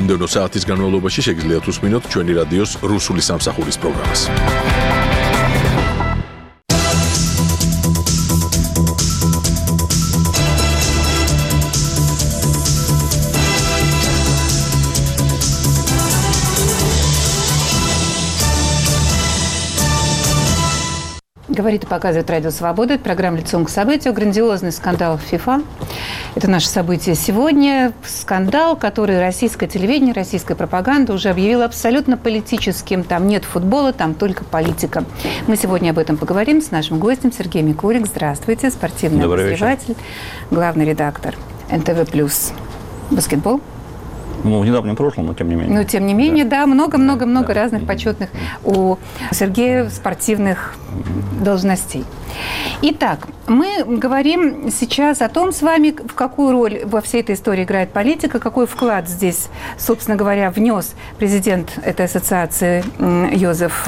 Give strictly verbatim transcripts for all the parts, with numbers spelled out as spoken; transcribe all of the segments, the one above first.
მომდევნო საათის განმავლობაში შეგიძლიათ უსმინოთ ჩვენი რადიოს რუსული სამსახურის პროგრამას. Говорит и показывает Радио Свобода. Это программа «Лицом к событию». Грандиозный скандал в ФИФА. Это наше событие сегодня. Скандал, который российское телевидение, российская пропаганда уже объявила абсолютно политическим. Там нет футбола, там только политика. Мы сегодня об этом поговорим с нашим гостем Сергеем Микулик. Здравствуйте. Спортивный обозреватель, главный редактор эн тэ вэ плюс. Баскетбол. Ну, в недавнем прошлом, но тем не менее. Но тем не менее, да, много-много-много да, разных да. почетных у Сергея спортивных должностей. Итак, мы говорим сейчас о том с вами, в какую роль во всей этой истории играет политика, какой вклад здесь, собственно говоря, внес президент этой ассоциации Йозеф,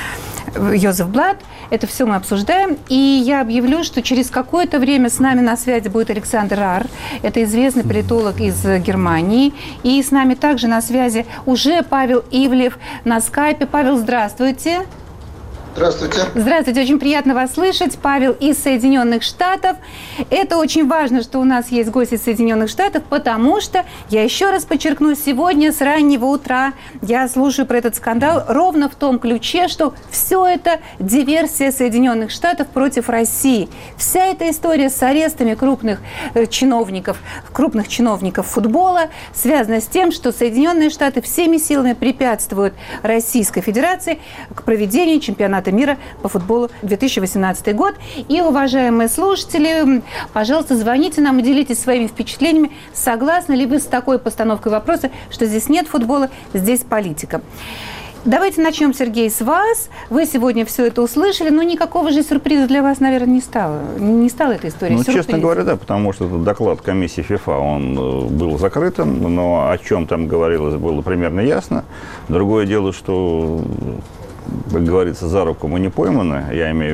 Йозеф Блат. Это все мы обсуждаем. И я объявлю, что через какое-то время с нами на связи будет Александр Рар. Это известный политолог из Германии. И с нами также на связи уже Павел Ивлев на скайпе. Павел, здравствуйте. Здравствуйте. Здравствуйте, очень приятно вас слышать. Павел из Соединенных Штатов. Это очень важно, что у нас есть гость из Соединенных Штатов, потому что, я еще раз подчеркну, сегодня с раннего утра я слушаю про этот скандал ровно в том ключе, что все это диверсия Соединенных Штатов против России. Вся эта история с арестами крупных чиновников, крупных чиновников футбола связана с тем, что Соединенные Штаты всеми силами препятствуют Российской Федерации к проведению чемпионата мира по футболу две тысячи восемнадцатый год. И, уважаемые слушатели, пожалуйста, звоните нам и делитесь своими впечатлениями. Согласны ли вы с такой постановкой вопроса, что здесь нет футбола, здесь политика? Давайте начнем, Сергей, с вас. Вы сегодня все это услышали, но никакого же сюрприза для вас, наверное, не стало. Не стала эта история Ну, сюрпризом. честно говоря, да, потому что этот доклад комиссии ФИФА, он был закрытым, но о чем там говорилось, было примерно ясно. Другое дело, что, как говорится, за руку мы не пойманы, я имею в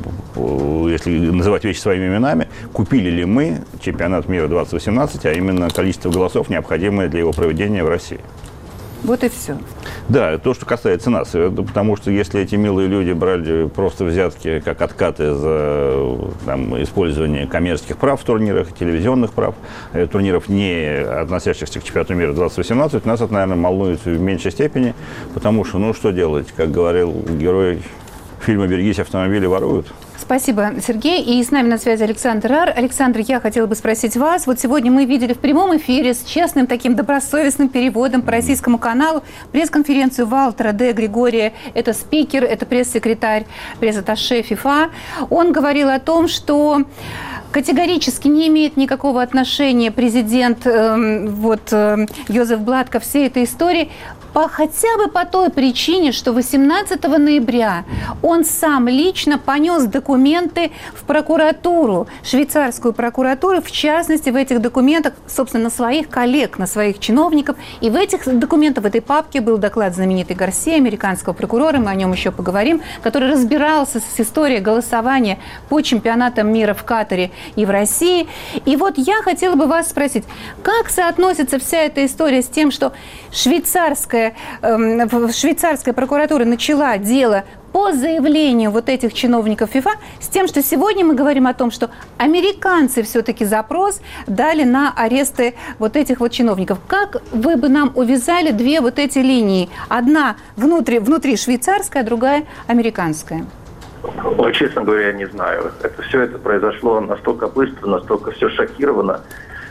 виду, если называть вещи своими именами, купили ли мы чемпионат мира двадцать восемнадцать, а именно количество голосов, необходимое для его проведения в России. Вот и все. Да, то, что касается нас. Потому что если эти милые люди брали просто взятки как откаты за там, использование коммерческих прав в турнирах, телевизионных прав, турниров, не относящихся к чемпионату мира двадцать восемнадцать, нас это, наверное, волнует в меньшей степени, потому что, ну, что делать? Как говорил герой фильма «Берегись, автомобили воруют». Спасибо, Сергей. И с нами на связи Александр Рар. Александр, я хотела бы спросить вас. Вот сегодня мы видели в прямом эфире с честным таким добросовестным переводом по российскому каналу пресс-конференцию Валтера Д. Григория. Это спикер, это пресс-секретарь, пресс-атташе ФИФА. Он говорил о том, что категорически не имеет никакого отношения президент э, вот, э, Йозеф Блат ко всей этой истории. По, хотя бы по той причине, что восемнадцатого ноября он сам лично понес документы в прокуратуру, швейцарскую прокуратуру, в частности, в этих документах, собственно, на своих коллег, на своих чиновников. И в этих документах, в этой папке был доклад знаменитой Гарсии, американского прокурора, мы о нем еще поговорим, который разбирался с историей голосования по чемпионатам мира в Катаре и в России. И вот я хотела бы вас спросить, как соотносится вся эта история с тем, что швейцарская Швейцарская прокуратура начала дело по заявлению вот этих чиновников ФИФА с тем, что сегодня мы говорим о том, что американцы все-таки запрос дали на аресты вот этих вот чиновников. Как вы бы нам увязали две вот эти линии? Одна внутри, внутри швейцарская, другая американская. Ну, честно говоря, я не знаю. Это, все это произошло настолько быстро, настолько все шокировано.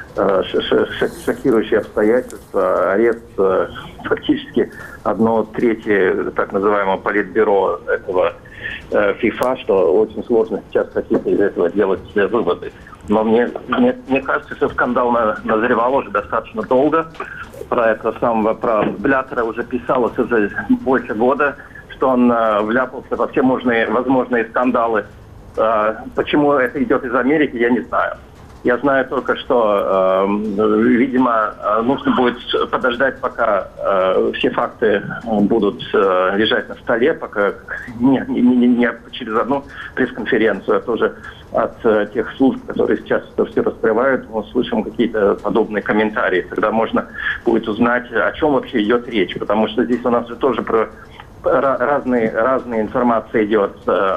Шокирующие обстоятельства, арест фактически одно третье так называемого политбюро этого ФИФА, что очень сложно сейчас какие-то из этого делать выводы. Но мне, мне, мне кажется, что скандал назревал уже достаточно долго. Про это самого, про Блаттера уже писалось уже больше года, что он вляпался во все возможные, возможные скандалы. Почему это идет из Америки, я не знаю. Я знаю только, что, э, видимо, нужно будет подождать, пока э, все факты будут э, лежать на столе, пока не, не, не, не через одну пресс-конференцию, а тоже от э, тех служб, которые сейчас это все раскрывают, мы услышим какие-то подобные комментарии. Тогда можно будет узнать, о чем вообще идет речь, потому что здесь у нас же тоже про разные, разные информации идет.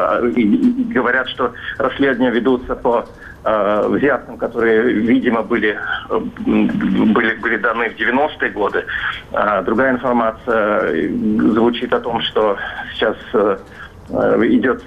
И говорят, что расследования ведутся по э, взяткам, которые, видимо, были, были, были даны в девяностые годы. А другая информация звучит о том, что сейчас э, идет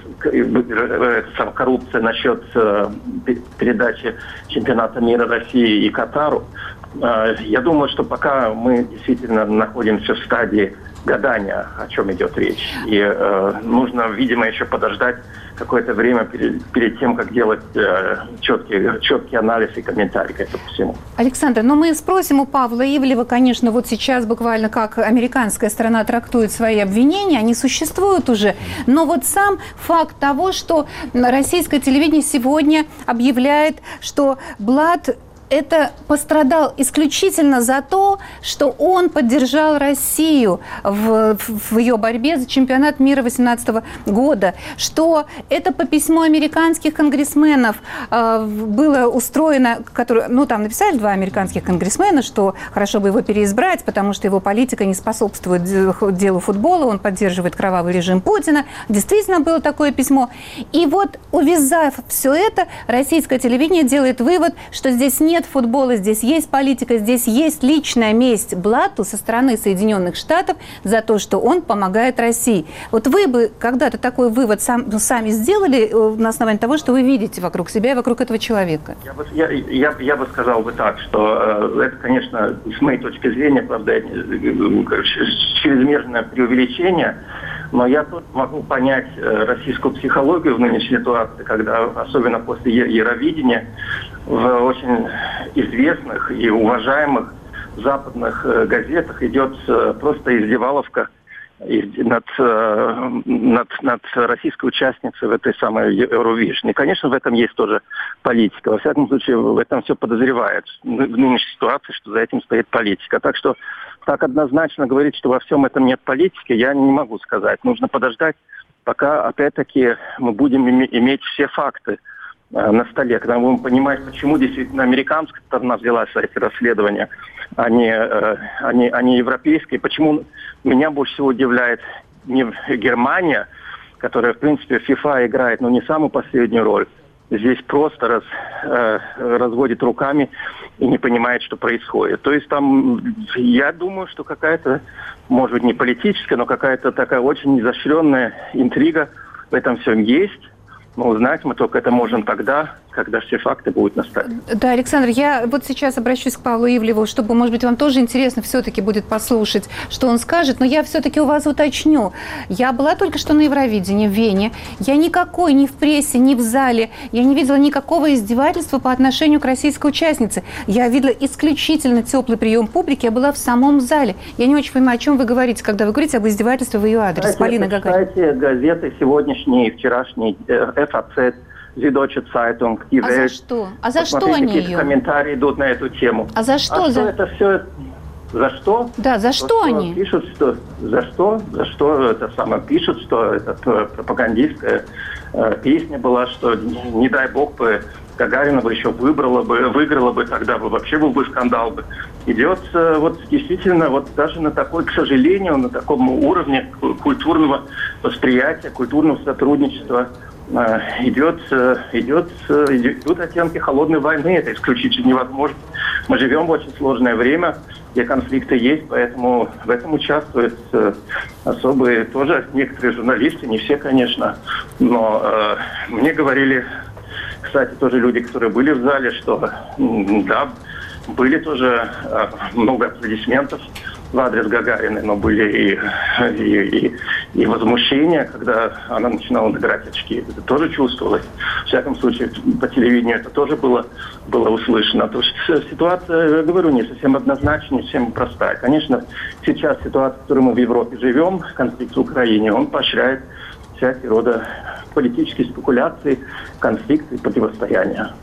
э, коррупция насчет э, передачи чемпионата мира России и Катару. Э, я думаю, что пока мы действительно находимся в стадии гадания, о чем идет речь. И э, нужно, видимо, еще подождать какое-то время перед, перед тем, как делать э, четкий, четкий анализ и комментарий к этому всему. Александр, ну мы спросим у Павла Ивлева, конечно, вот сейчас буквально как американская сторона трактует свои обвинения, они существуют уже, но вот сам факт того, что российское телевидение сегодня объявляет, что Блад это пострадал исключительно за то, что он поддержал Россию в, в ее борьбе за чемпионат мира две тысячи восемнадцатого года, что это по письму американских конгрессменов э, было устроено, которые, ну там написали два американских конгрессмена, что хорошо бы его переизбрать, потому что его политика не способствует делу футбола, он поддерживает кровавый режим Путина. Действительно было такое письмо. И вот, увязав все это, российское телевидение делает вывод, что здесь нет футбола, здесь есть политика, здесь есть личная месть Блатту со стороны Соединенных Штатов за то, что он помогает России. Вот вы бы когда-то такой вывод сам, ну, сами сделали на основании того, что вы видите вокруг себя и вокруг этого человека? Я бы, я, я, я бы сказал бы так, что э, это, конечно, с моей точки зрения, правда, чрезмерное преувеличение, но я тут могу понять э, российскую психологию в нынешней ситуации, когда, особенно после Евровидения, в очень известных и уважаемых западных э, газетах идет э, просто издеваловка над, э, над, над российской участницей в этой самой Eurovision. И, конечно, в этом есть тоже политика. Во всяком случае, в этом все подозревает в нынешней ситуации, что за этим стоит политика. Так что так однозначно говорить, что во всем этом нет политики, я не могу сказать. Нужно подождать, пока, опять-таки, мы будем иметь все факты э, на столе, когда мы будем понимать, почему действительно американская сторона взялась за эти расследования, а не, э, а не, а не европейские. Почему меня больше всего удивляет не Германия, которая, в принципе, в FIFA играет, но не самую последнюю роль. Здесь просто раз, э, разводит руками и не понимает, что происходит. То есть там, я думаю, что какая-то, может быть, не политическая, но какая-то такая очень изощренная интрига в этом всем есть. Но узнать мы только это можем тогда, когда все факты будут на столе. Да, Александр, я вот сейчас обращусь к Павлу Ивлеву, чтобы, может быть, вам тоже интересно все-таки будет послушать, что он скажет, но я все-таки у вас уточню. Я была только что на Евровидении в Вене. Я никакой ни в прессе, ни в зале, я не видела никакого издевательства по отношению к российской участнице. Я видела исключительно теплый прием публики, я была в самом зале. Я не очень понимаю, о чем вы говорите, когда вы говорите об издевательстве в ее адрес. Кстати, Полина Гагарина. Кстати, газеты сегодняшние и вчерашние, эф а цэ, Süddeutsche Zeitung, Die А Welt. за что? А за что Посмотрите, они какие ее? комментарии идут на эту тему. А за что? А за... что это все? За что? Да, за что, что они? Пишут, что за что? За что это самое пишут, что это пропагандистская э, песня была, что не, не дай бог бы Гагарина бы еще выбрала бы, выиграла бы, тогда бы вообще был бы скандал бы. Идет э, вот действительно вот даже на такой, к сожалению, на таком уровне культурного восприятия, культурного сотрудничества идет, идет, идут оттенки холодной войны. Это исключительно невозможно. Мы живем в очень сложное время, где конфликты есть, поэтому в этом участвуют особые тоже некоторые журналисты, не все, конечно. Но э, мне говорили, кстати, тоже люди, которые были в зале, что да, были тоже э, много аплодисментов в адрес Гагариной, но были и, и, и, и возмущения, когда она начинала набирать очки. Это тоже чувствовалось. В всяком случае, по телевидению это тоже было, было услышано. То есть ситуация, я говорю, не совсем однозначная, не совсем простая. Конечно, сейчас ситуация, в которой мы в Европе живем, конфликт в Украине, он поощряет всякие рода политические спекуляции, конфликты и противостояния.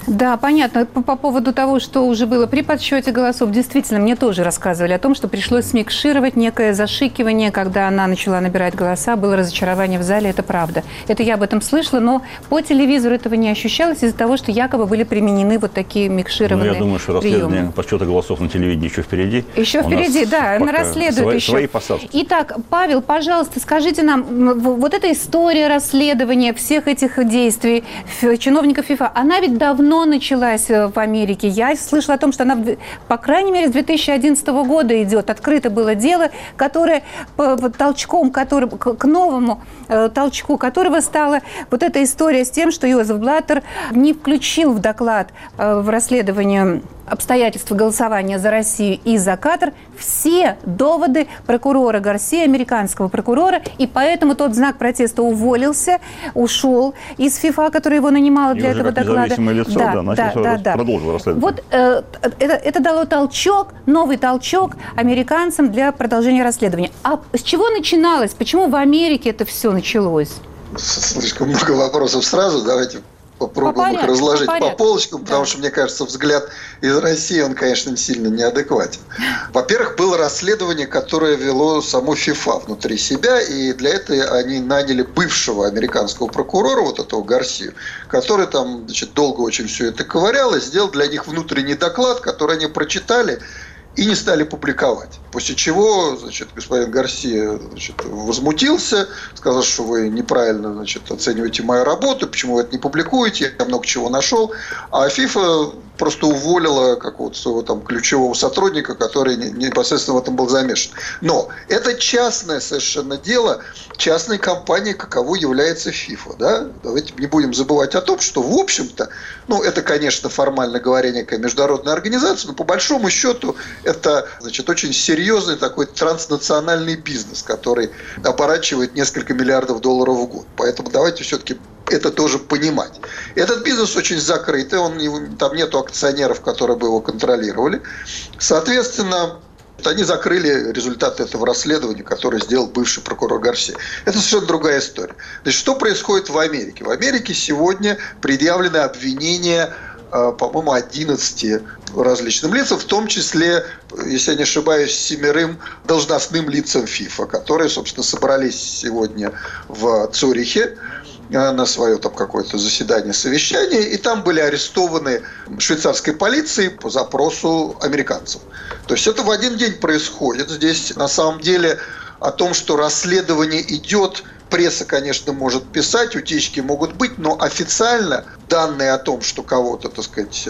Да, понятно. По, по поводу того, что уже было при подсчете голосов, действительно, мне тоже рассказывали о том, что пришлось смикшировать некое зашикивание, когда она начала набирать голоса, было разочарование в зале, это правда. Это я об этом слышала, но по телевизору этого не ощущалось из-за того, что якобы были применены вот такие микшированные приемы. Ну, я думаю, что расследование подсчета голосов на телевидении еще впереди. Еще впереди, да, она расследует свои, еще. Свои посадки. Итак, Павел, пожалуйста, скажите нам, вот эта история расследования всех этих действий чиновников ФИФА, она ведь давно началась в Америке. Я слышала о том, что она, по крайней мере, с две тысячи одиннадцатого года идет. Открыто было дело, которое по толчком, который, к новому э, толчку которого стала вот эта история с тем, что Йозеф Блаттер не включил в доклад э, в расследование обстоятельства голосования за Россию и за Катар все доводы прокурора Гарсии, американского прокурора, и поэтому тот в знак протеста уволился, ушел из ФИФА, которая его нанимала для и этого как доклада. Независимое лицо, да, да, да, да, да. продолжил расследование. Вот э, это, это дало толчок, новый толчок американцам для продолжения расследования. А с чего начиналось? Почему в Америке это все началось? Слишком много вопросов сразу. Давайте попробуем по порядку, их разложить по, по полочкам, да. Потому что, мне кажется, взгляд из России, он, конечно, сильно неадекватен. Во-первых, было расследование, которое вело само ФИФА внутри себя, и для этого они наняли бывшего американского прокурора, вот этого Гарсию, который там, значит, долго очень все это ковырял и сделал для них внутренний доклад, который они прочитали и не стали публиковать. После чего, значит, господин Гарсия, значит, возмутился, сказал, что вы неправильно, значит, оцениваете мою работу, почему вы это не публикуете, я много чего нашел. А ФИФА просто уволила какого-то своего там ключевого сотрудника, который непосредственно в этом был замешан. Но это частное совершенно дело частной компании, каковой является ФИФА. Да? Давайте не будем забывать о том, что, в общем-то, ну, это, конечно, формально говоря, некая международная организация, но по большому счету это, значит, очень серьезный такой транснациональный бизнес, который оборачивает несколько миллиардов долларов в год. Поэтому давайте все-таки это тоже понимать. Этот бизнес очень закрытый, он, там нету акционеров, которые бы его контролировали. Соответственно, они закрыли результаты этого расследования, которое сделал бывший прокурор Гарсия. Это совершенно другая история. Значит, что происходит в Америке? В Америке сегодня предъявлены обвинения, по-моему, одиннадцати различным лицам, в том числе, если я не ошибаюсь, семерым должностным лицам ФИФА, которые, собственно, собрались сегодня в Цюрихе на свое там какое-то заседание, совещание, и там были арестованы швейцарской полицией по запросу американцев. То есть это в один день происходит. Здесь на самом деле о том, что расследование идет, пресса, конечно, может писать, утечки могут быть, но официально данные о том, что кого-то, так сказать,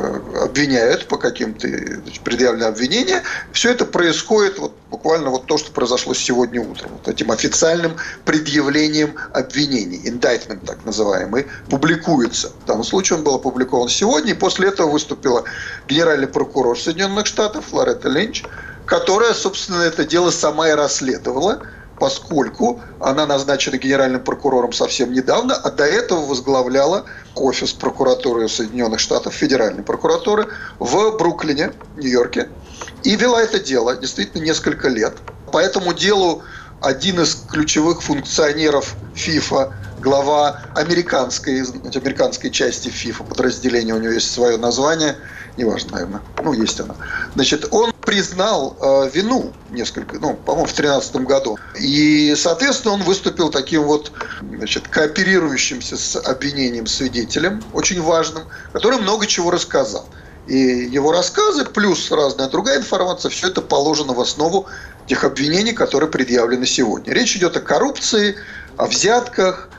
обвиняют по каким-то, предъявлены обвинения, все это происходит вот буквально вот то, что произошло сегодня утром. Вот этим официальным предъявлением обвинений, indictment так называемый, публикуется. В данном случае он был опубликован сегодня, и после этого выступила генеральный прокурор Соединенных Штатов Лоретта Линч, которая, собственно, это дело сама и расследовала, поскольку она назначена генеральным прокурором совсем недавно, а до этого возглавляла офис прокуратуры Соединенных Штатов, федеральной прокуратуры в Бруклине, Нью-Йорке, и вела это дело действительно несколько лет. По этому делу один из ключевых функционеров ФИФА, глава американской, американской части ФИФА, подразделения, у него есть свое название, неважно, наверное, ну, есть оно. Значит, он признал э, вину несколько, ну, по-моему, в две тысячи тринадцатом году. И, соответственно, он выступил таким вот, значит, кооперирующимся с обвинением свидетелем, очень важным, который много чего рассказал. И его рассказы, плюс разная другая информация, все это положено в основу тех обвинений, которые предъявлены сегодня. Речь идет о коррупции, о взятках,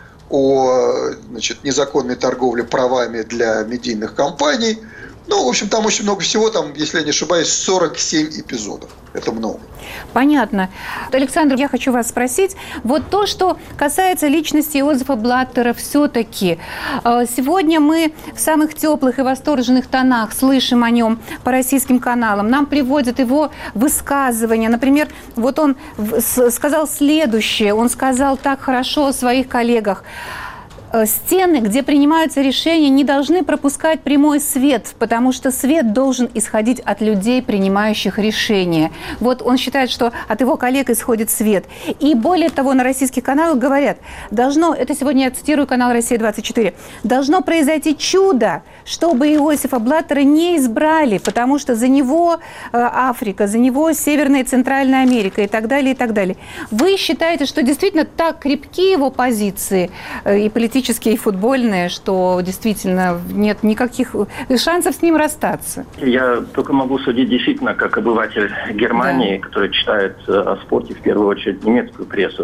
о, значит, незаконной торговле правами для медийных компаний. Ну, в общем, там очень много всего, там, если я не ошибаюсь, сорок семь эпизодов. Это много. Понятно. Александр, я хочу вас спросить. Вот то, что касается личности Йозефа Блаттера, все-таки сегодня мы в самых теплых и восторженных тонах слышим о нем по российским каналам. Нам приводят его высказывания. Например, вот он сказал следующее. Он сказал так хорошо о своих коллегах. стены, где принимаются решения, не должны пропускать прямой свет, потому что свет должен исходить от людей, принимающих решения. Вот он считает, что от его коллег исходит свет. И более того, на российских каналах говорят, должно, это сегодня я цитирую канал «Россия-двадцать четыре», должно произойти чудо, чтобы Иосифа Блаттера не избрали, потому что за него э, Африка, за него Северная и Центральная Америка и так далее, и так далее. Вы считаете, что действительно так крепки его позиции, э, и политические, и футбольные, что действительно нет никаких шансов с ним расстаться? Я только могу судить действительно как обыватель Германии, да, который читает э, о спорте в первую очередь немецкую прессу.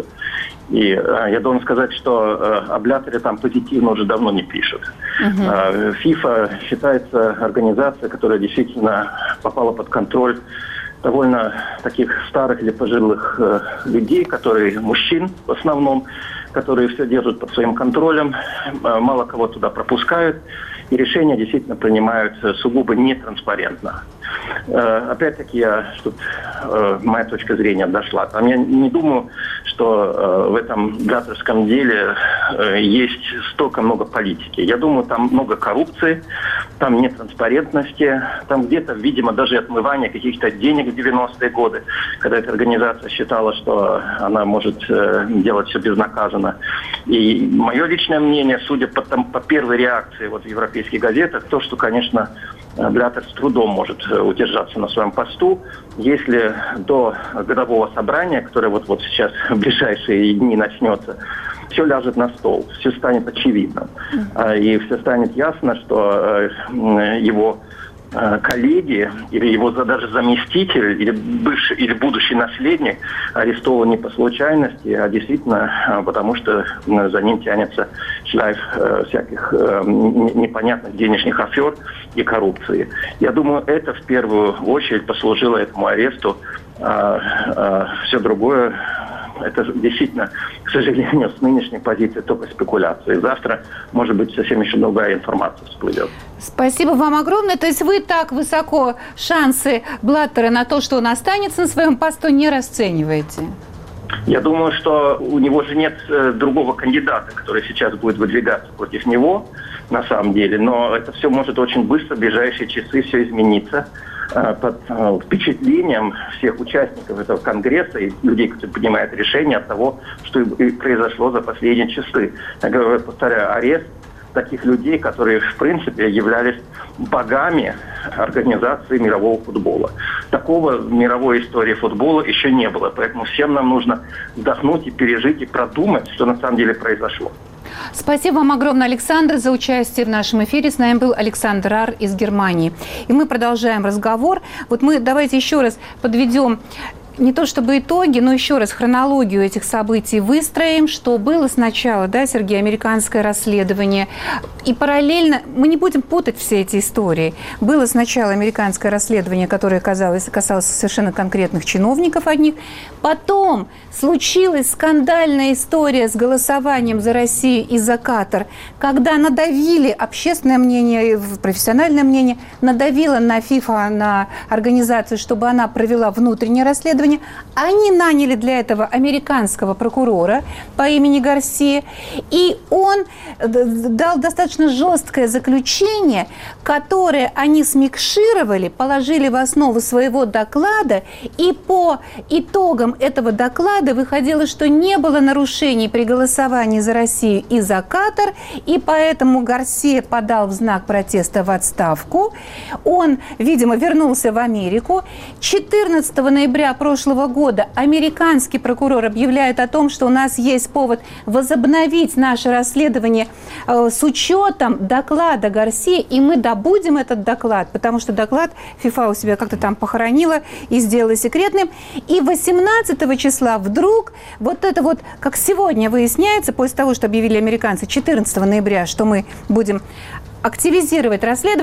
И э, я должен сказать, что э, о Бlatтере там позитивно уже давно не пишут. Uh-huh. Э, FIFA считается организацией, которая действительно попала под контроль довольно таких старых или пожилых э, людей, которые, мужчин в основном, которые все держат под своим контролем, э, мало кого туда пропускают, и решения действительно принимают сугубо нетранспарентно. Э, опять-таки, я, чтобы э, моя точка зрения дошла, там я не думаю, что э, в этом блаттерском деле э, есть столько много политики. Я думаю, там много коррупции, там нетранспарентности, там где-то, видимо, даже отмывание каких-то денег в девяностые годы, когда эта организация считала, что она может э, делать все безнаказанно. И мое личное мнение, судя по, там, по первой реакции вот, в европейских газетах, то, что, конечно, Блаттер с трудом может удержаться на своем посту, если до годового собрания, которое вот-вот сейчас в ближайшие дни начнется, все ляжет на стол, все станет очевидным. И все станет ясно, что его коллеги или его даже заместитель или бывший или будущий наследник арестован не по случайности, а действительно потому, что за ним тянется шлейф всяких непонятных денежных афер и коррупции. Я думаю, это в первую очередь послужило этому аресту, а, а все другое это действительно, к сожалению, с нынешней позиции только спекуляции. Завтра, может быть, совсем еще другая информация всплывет. Спасибо вам огромное. То есть вы так высоко шансы Блаттера на то, что он останется на своем посту, не расцениваете? Я думаю, что у него же нет э, другого кандидата, который сейчас будет выдвигаться против него, на самом деле. Но это все может очень быстро, в ближайшие часы все измениться. Под впечатлением всех участников этого конгресса и людей, которые принимают решения от того, что и произошло за последние часы. Я говорю, повторяю, арест таких людей, которые, в принципе, являлись богами организации мирового футбола. Такого в мировой истории футбола еще не было. Поэтому всем нам нужно вдохнуть и пережить, и продумать, что на самом деле произошло. Спасибо вам огромное, Александр, за участие в нашем эфире. С нами был Александр Ар из Германии. И мы продолжаем разговор. Вот мы давайте еще раз подведем не то чтобы итоги, но еще раз хронологию этих событий выстроим, что было сначала, да, Сергей, американское расследование. И параллельно, мы не будем путать все эти истории. Было сначала американское расследование, которое касалось, касалось совершенно конкретных чиновников одних. Потом случилась скандальная история с голосованием за Россию и за Катар, когда надавили общественное мнение, профессиональное мнение, надавило на FIFA, на организацию, чтобы она провела внутреннее расследование. Они наняли для этого американского прокурора по имени Гарсия, и он дал достаточно жесткое заключение, которое они смикшировали, положили в основу своего доклада, и по итогам этого доклада выходило, что не было нарушений при голосовании за Россию и за Катар, и поэтому Гарсия подал в знак протеста в отставку. Он, видимо, вернулся в Америку. четырнадцатого ноября прошлого прошлого года американский прокурор объявляет о том, что у нас есть повод возобновить наше расследование э, с учетом доклада Гарсии, и мы добудем этот доклад, потому что доклад FIFA у себя как-то там похоронила и сделала секретным. И восемнадцатого числа вдруг вот это вот, как сегодня выясняется, после того, что объявили американцы четырнадцатого ноября, что мы будем активизировать расследование,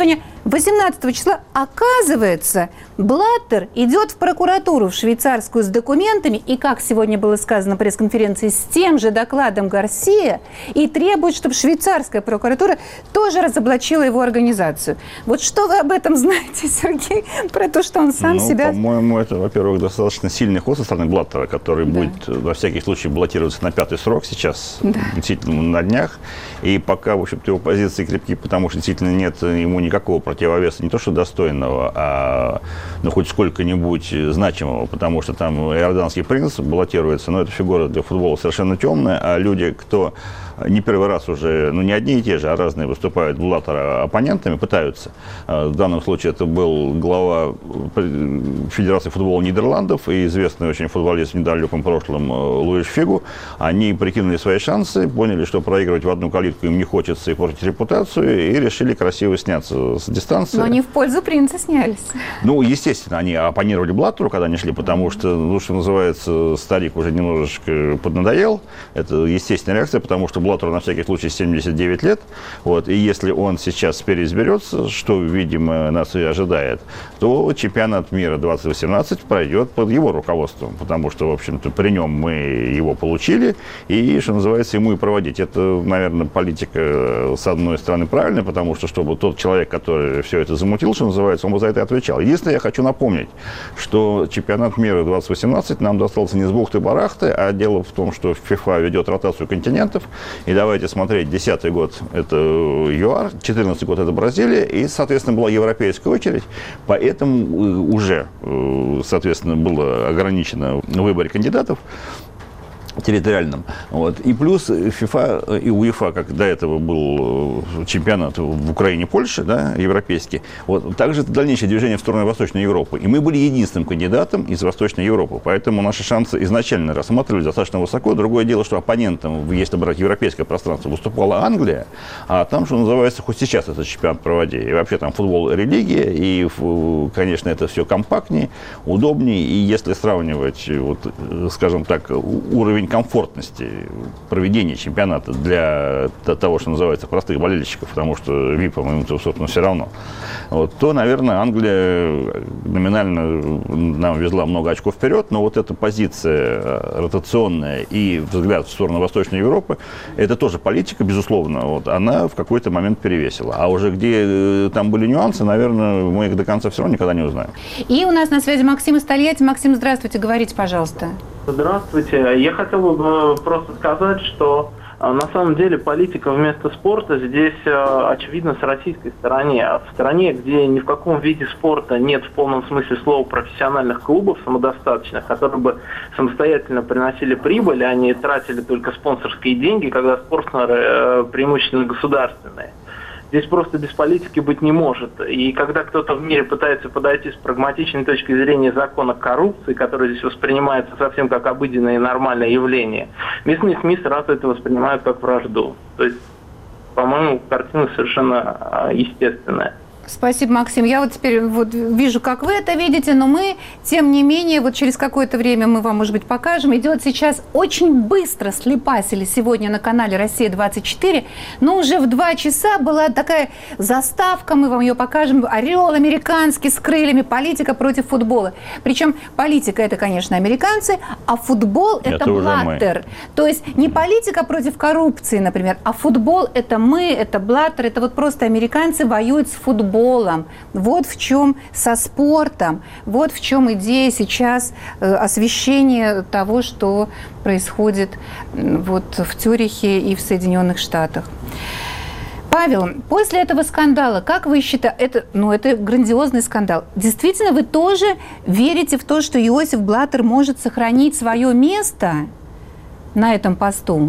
восемнадцатого числа, оказывается, Блаттер идет в прокуратуру в швейцарскую с документами и, как сегодня было сказано на пресс-конференции, с тем же докладом Гарсия и требует, чтобы швейцарская прокуратура тоже разоблачила его организацию. Вот что вы об этом знаете, Сергей, про то, что он сам ну, себя... По-моему, это, во-первых, достаточно сильный ход со стороны Блаттера, который да. будет, во всякий случай, баллотироваться на пятый срок сейчас, да. действительно, на днях. И пока, в общем-то, его позиции крепки, потому что действительно нет ему никакого противовеса, не то что достойного, а ну, хоть сколько-нибудь значимого, потому что там иорданский принц баллотируется, но это фигура для футбола совершенно темная, а люди, кто не первый раз уже, ну, не одни и те же, а разные выступают Блаттера оппонентами, пытаются. В данном случае это был глава Федерации футбола Нидерландов и известный очень футболист в недалеком прошлом Луиш Фигу. Они прикинули свои шансы, поняли, что проигрывать в одну калитку им не хочется и портить репутацию, и решили красиво сняться с дистанции. Но не в пользу принца снялись. Ну, естественно, они оппонировали Блаттеру, когда они шли, потому что, ну, что называется, старик уже немножечко поднадоел. Это естественная реакция, потому что Блаттеру на всякий случай семьдесят девять лет. Вот, и если он сейчас переизберется, что, видимо, нас и ожидает, то чемпионат мира двадцать восемнадцать пройдет под его руководством, потому что, в общем-то, при нем мы его получили, и, что называется, ему и проводить. Это, наверное, политика, с одной стороны, правильная, потому что, чтобы тот человек, который все это замутил, что называется, он бы за это отвечал. Единственное, я хочу напомнить, что чемпионат мира двадцать восемнадцать нам достался не с бухты-барахты, а дело в том, что ФИФА ведет ротацию континентов. И давайте смотреть, десятый год это ЮАР, четырнадцатый год это Бразилия, и, соответственно, была европейская очередь, поэтому уже, соответственно, было ограничено в выборе кандидатов территориальном. Вот. И плюс ФИФА и УЕФА, как до этого был чемпионат в Украине, Польше, да, европейский, вот, также дальнейшее движение в сторону Восточной Европы. И мы были единственным кандидатом из Восточной Европы. Поэтому наши шансы изначально рассматривались достаточно высоко. Другое дело, что оппонентом, если брать европейское пространство, выступала Англия, а там, что называется, хоть сейчас этот чемпионат проводи. И вообще там футбол религия, и, конечно, это все компактнее, удобнее. И если сравнивать, вот, скажем так, уровень комфортности проведения чемпионата для того, что называется, простых болельщиков, потому что випам им, собственно, все равно, вот, то, наверное, Англия номинально нам везла много очков вперед, но вот эта позиция ротационная и взгляд в сторону Восточной Европы, это тоже политика, безусловно, вот, она в какой-то момент перевесила. А уже где там были нюансы, наверное, мы их до конца все равно никогда не узнаем. И у нас на связи Максим из Тольятти. Максим, здравствуйте, говорите, пожалуйста. Здравствуйте. Я хотел бы просто сказать, что на самом деле политика вместо спорта здесь, очевидно, с российской стороны. В стране, где ни в каком виде спорта нет в полном смысле слова профессиональных клубов самодостаточных, которые бы самостоятельно приносили прибыль, а не тратили только спонсорские деньги, когда спонсоры преимущественно государственные. Здесь просто без политики быть не может. И когда кто-то в мире пытается подойти с прагматичной точки зрения закона коррупции, который здесь воспринимается совсем как обыденное и нормальное явление, местные СМИ сразу это воспринимают как вражду. То есть, по-моему, картина совершенно естественная. Спасибо, Максим. Я вот теперь вот вижу, как вы это видите, но мы, тем не менее, вот через какое-то время мы вам, может быть, покажем. Идет сейчас очень быстро слепасили сегодня на канале «Россия двадцать четыре», но уже в два часа была такая заставка, мы вам ее покажем, орел американский с крыльями, политика против футбола. Причем политика – это, конечно, американцы, а футбол – это, это Блаттер. То есть не политика против коррупции, например, а футбол – это мы, это Блаттер, это вот просто американцы воюют с футболом. Вот в чем со спортом, вот в чем идея сейчас э, освещения того, что происходит э, вот в Цюрихе и в Соединенных Штатах. Павел, после этого скандала, как вы считаете, это, ну, это грандиозный скандал, действительно вы тоже верите в то, что Иосиф Блаттер может сохранить свое место на этом посту?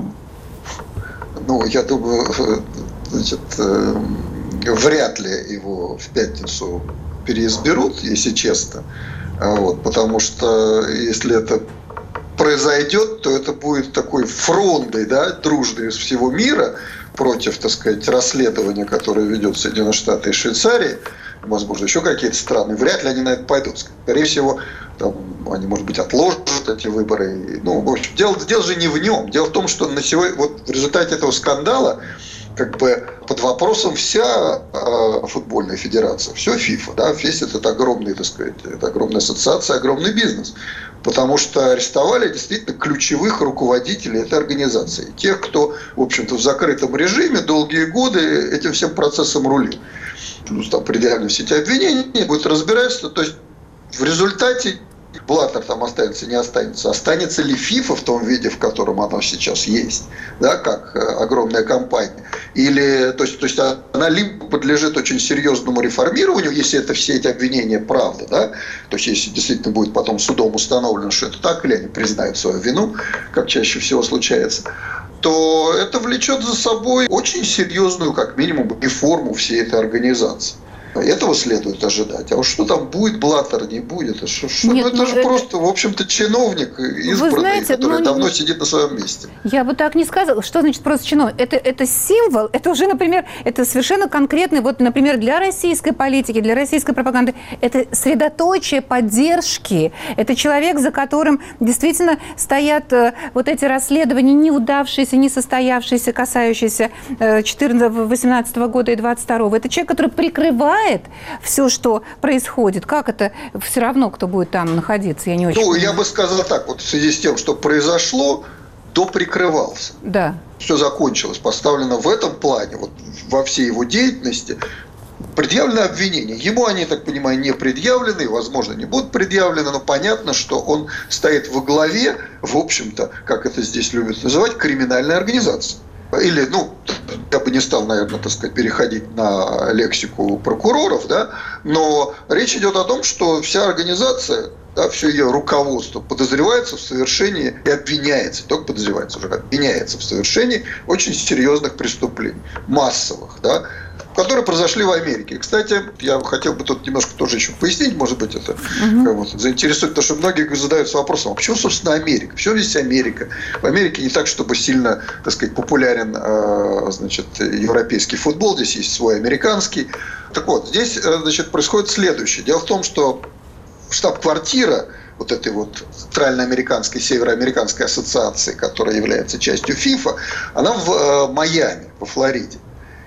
Ну, я думаю, значит, э... вряд ли его в пятницу переизберут, если честно. Вот, потому что если это произойдет, то это будет такой фрондой, да, дружной из всего мира против, так сказать, расследования, которое ведет Соединенные Штаты и Швейцария, возможно, еще какие-то страны. Вряд ли они на это пойдут. Скорее всего, там, они, может быть, отложат эти выборы. Ну, в общем, дело, дело же не в нем. Дело в том, что на сегодня, вот в результате этого скандала как бы под вопросом вся э, футбольная федерация, все ФИФА, да, весь этот огромный, так сказать, это огромная ассоциация, огромный бизнес. Потому что арестовали действительно ключевых руководителей этой организации. Тех, кто, в общем-то, в закрытом режиме долгие годы этим всем процессом рулил. Плюс там предъявлены все эти обвинения, будет разбираться. То есть в результате Блаттер там останется, не останется. Останется ли ФИФА в том виде, в котором она сейчас есть, да, как огромная компания, или, то есть, то есть она либо подлежит очень серьезному реформированию, если это все эти обвинения правда, да, то есть если действительно будет потом судом установлено, что это так, или они признают свою вину, как чаще всего случается, то это влечет за собой очень серьезную, как минимум, реформу всей этой организации. Этого следует ожидать. А уж что там будет, Блаттер не будет. А что, что? Нет, ну, это ну, же это... просто, в общем-то, чиновник избранный, знаете, который ну, давно не... сидит на своем месте. Я бы так не сказала. Что значит просто чиновник? Это, это символ, это уже, например, это совершенно конкретный, вот, например, для российской политики, для российской пропаганды, это средоточие поддержки. Это человек, за которым действительно стоят э, вот эти расследования, неудавшиеся, несостоявшиеся, касающиеся э, четырнадцатого, восемнадцатого года и двадцать второго. Это человек, который прикрывает все, что происходит. Как это все равно, кто будет там находиться? Я не очень Ну, понимаю. Я бы сказал так, вот в связи с тем, что произошло, доприкрывался. Да. Все закончилось, поставлено в этом плане, вот во всей его деятельности, предъявлены обвинения. Ему они, так понимаю, не предъявлены, возможно, не будут предъявлены, но понятно, что он стоит во главе, в общем-то, как это здесь любят называть, криминальной организации. Или, ну, я бы не стал, наверное, так сказать, переходить на лексику прокуроров, да, но речь идет о том, что вся организация, да, все ее руководство подозревается в совершении и обвиняется, только подозревается уже, обвиняется в совершении очень серьезных преступлений, массовых, да, которые произошли в Америке. И, кстати, я хотел бы тут немножко тоже еще пояснить, может быть, это угу. кого-то заинтересует, потому что многие задаются вопросом, а почему, собственно, Америка? Почему здесь Америка? В Америке не так, чтобы сильно, так сказать, популярен, значит, европейский футбол, здесь есть свой американский. Так вот, здесь, значит, происходит следующее. Дело в том, что штаб-квартира вот этой вот Центральноамериканской, Североамериканской ассоциации, которая является частью ФИФА, она в Майами, во Флориде.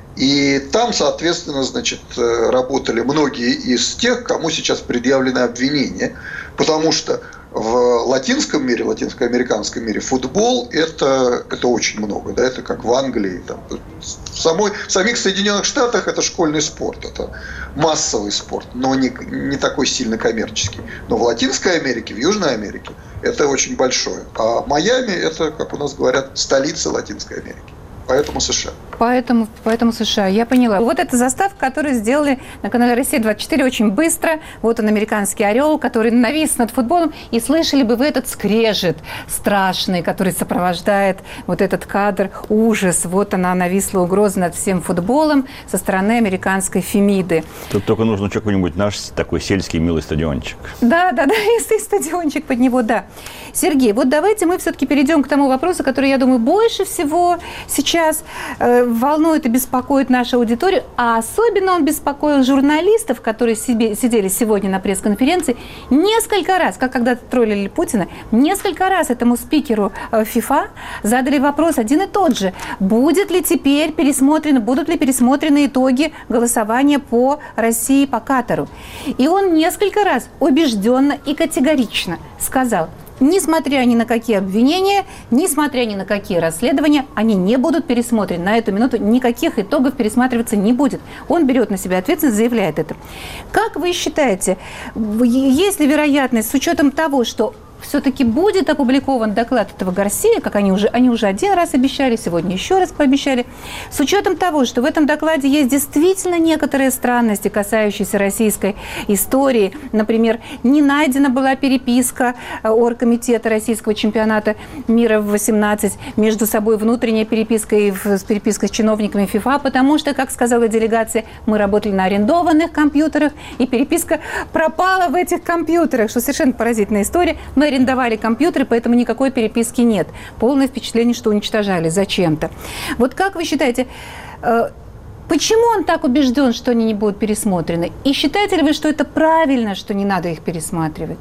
И там, соответственно, значит, работали многие из тех, кому сейчас предъявлены обвинения, потому что в латинском мире, латинско-американском мире футбол это, это очень много, да, это как в Англии, там, в, самой, в самих Соединенных Штатах это школьный спорт, это массовый спорт, но не, не такой сильно коммерческий. Но в Латинской Америке, в Южной Америке это очень большое. А Майами это, как у нас говорят, столица Латинской Америки. Поэтому США. Поэтому, поэтому США. Я поняла. Вот эта заставка, которую сделали на канале Россия двадцать четыре очень быстро. Вот он, американский орел, который навис над футболом. И слышали бы вы этот скрежет страшный, который сопровождает вот этот кадр. Ужас. Вот она нависла угроза над всем футболом со стороны американской Фемиды. Тут только нужно какой-нибудь наш такой сельский милый стадиончик. Да, да, да, и стадиончик под него, да. Сергей, вот давайте мы все-таки перейдем к тому вопросу, который, я думаю, больше всего сейчас Сейчас э, волнует и беспокоит нашу аудиторию, а особенно он беспокоил журналистов, которые себе, сидели сегодня на пресс-конференции, несколько раз, как когда-то троллили Путина, несколько раз этому спикеру э, ФИФА задали вопрос один и тот же. Будет ли теперь пересмотрены, будут ли пересмотрены итоги голосования по России, по Катару? И он несколько раз убежденно и категорично сказал: несмотря ни на какие обвинения, несмотря ни на какие расследования, они не будут пересмотрены. На эту минуту никаких итогов пересматриваться не будет. Он берет на себя ответственность, заявляет это. Как вы считаете, есть ли вероятность, с учетом того, что все-таки будет опубликован доклад этого Гарсия, как они уже, они уже один раз обещали, сегодня еще раз пообещали, с учетом того, что в этом докладе есть действительно некоторые странности, касающиеся российской истории. Например, не найдена была переписка оргкомитета российского чемпионата мира в восемнадцать между собой, внутренняя переписка и переписка с чиновниками ФИФА, потому что, как сказала делегация, мы работали на арендованных компьютерах, и переписка пропала в этих компьютерах, что совершенно поразительная история. Мы арендовали компьютеры, поэтому никакой переписки нет. Полное впечатление, что уничтожали зачем-то. Вот как вы считаете, почему он так убежден, что они не будут пересмотрены? И считаете ли вы, что это правильно, что не надо их пересматривать?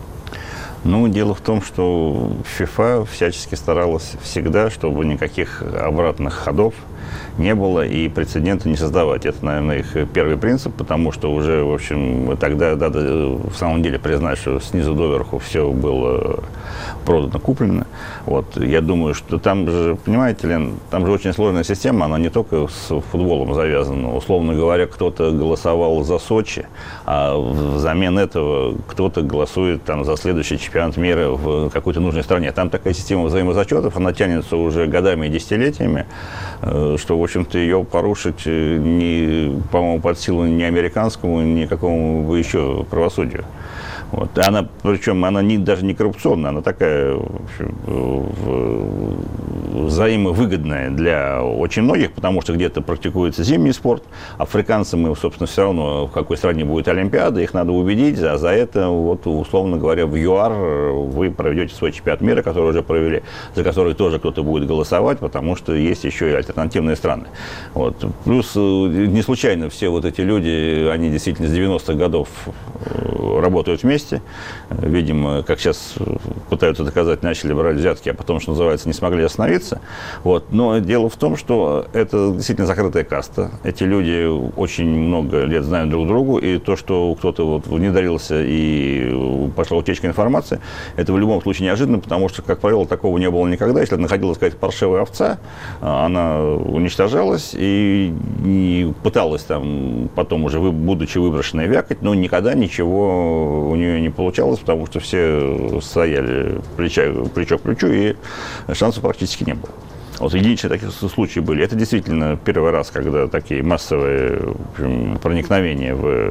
Ну, дело в том, что ФИФА всячески старалась всегда, чтобы никаких обратных ходов не было и прецедента не создавать. Это, наверное, их первый принцип, потому что уже, в общем, тогда надо в самом деле признать, что снизу доверху все было продано, куплено. Вот. Я думаю, что там же, понимаете, Лен, там же очень сложная система, она не только с футболом завязана. Условно говоря, кто-то голосовал за Сочи, а взамен этого кто-то голосует там, за следующий чемпионат мира в какой-то нужной стране. Там такая система взаимозачетов, она тянется уже годами и десятилетиями, что, в общем-то, ее порушить, не, по-моему, под силу ни американскому, ни какому еще правосудию. Вот. Она, причем она не, даже не коррупционная, она такая, в общем, взаимовыгодная для очень многих, потому что где-то практикуется зимний спорт, африканцам, и, собственно, все равно в какой стране будет Олимпиада, их надо убедить, а за это, вот, условно говоря, в ЮАР вы проведете свой чемпионат мира, который уже провели, за который тоже кто-то будет голосовать, потому что есть еще и альтернативные страны. Вот. Плюс не случайно все вот эти люди, они действительно с девяностых годов работают вместе. Видимо, как сейчас пытаются доказать, начали брать взятки, а потом, что называется, не смогли остановиться. Вот. Но дело в том, что это действительно закрытая каста. Эти люди очень много лет знают друг другу, и то, что кто-то вот внедрился и пошла утечка информации, это в любом случае неожиданно, потому что, как правило, такого не было никогда. Если находилась какая-то паршивая овца, она уничтожалась и, и пыталась там потом уже, будучи выброшенной, вякать, но никогда ничего у нее не получалось, потому что все стояли плечо, плечо к плечу, и шансов практически не было. Вот единичные такие случаи были. Это действительно первый раз, когда такие массовые, в общем, проникновения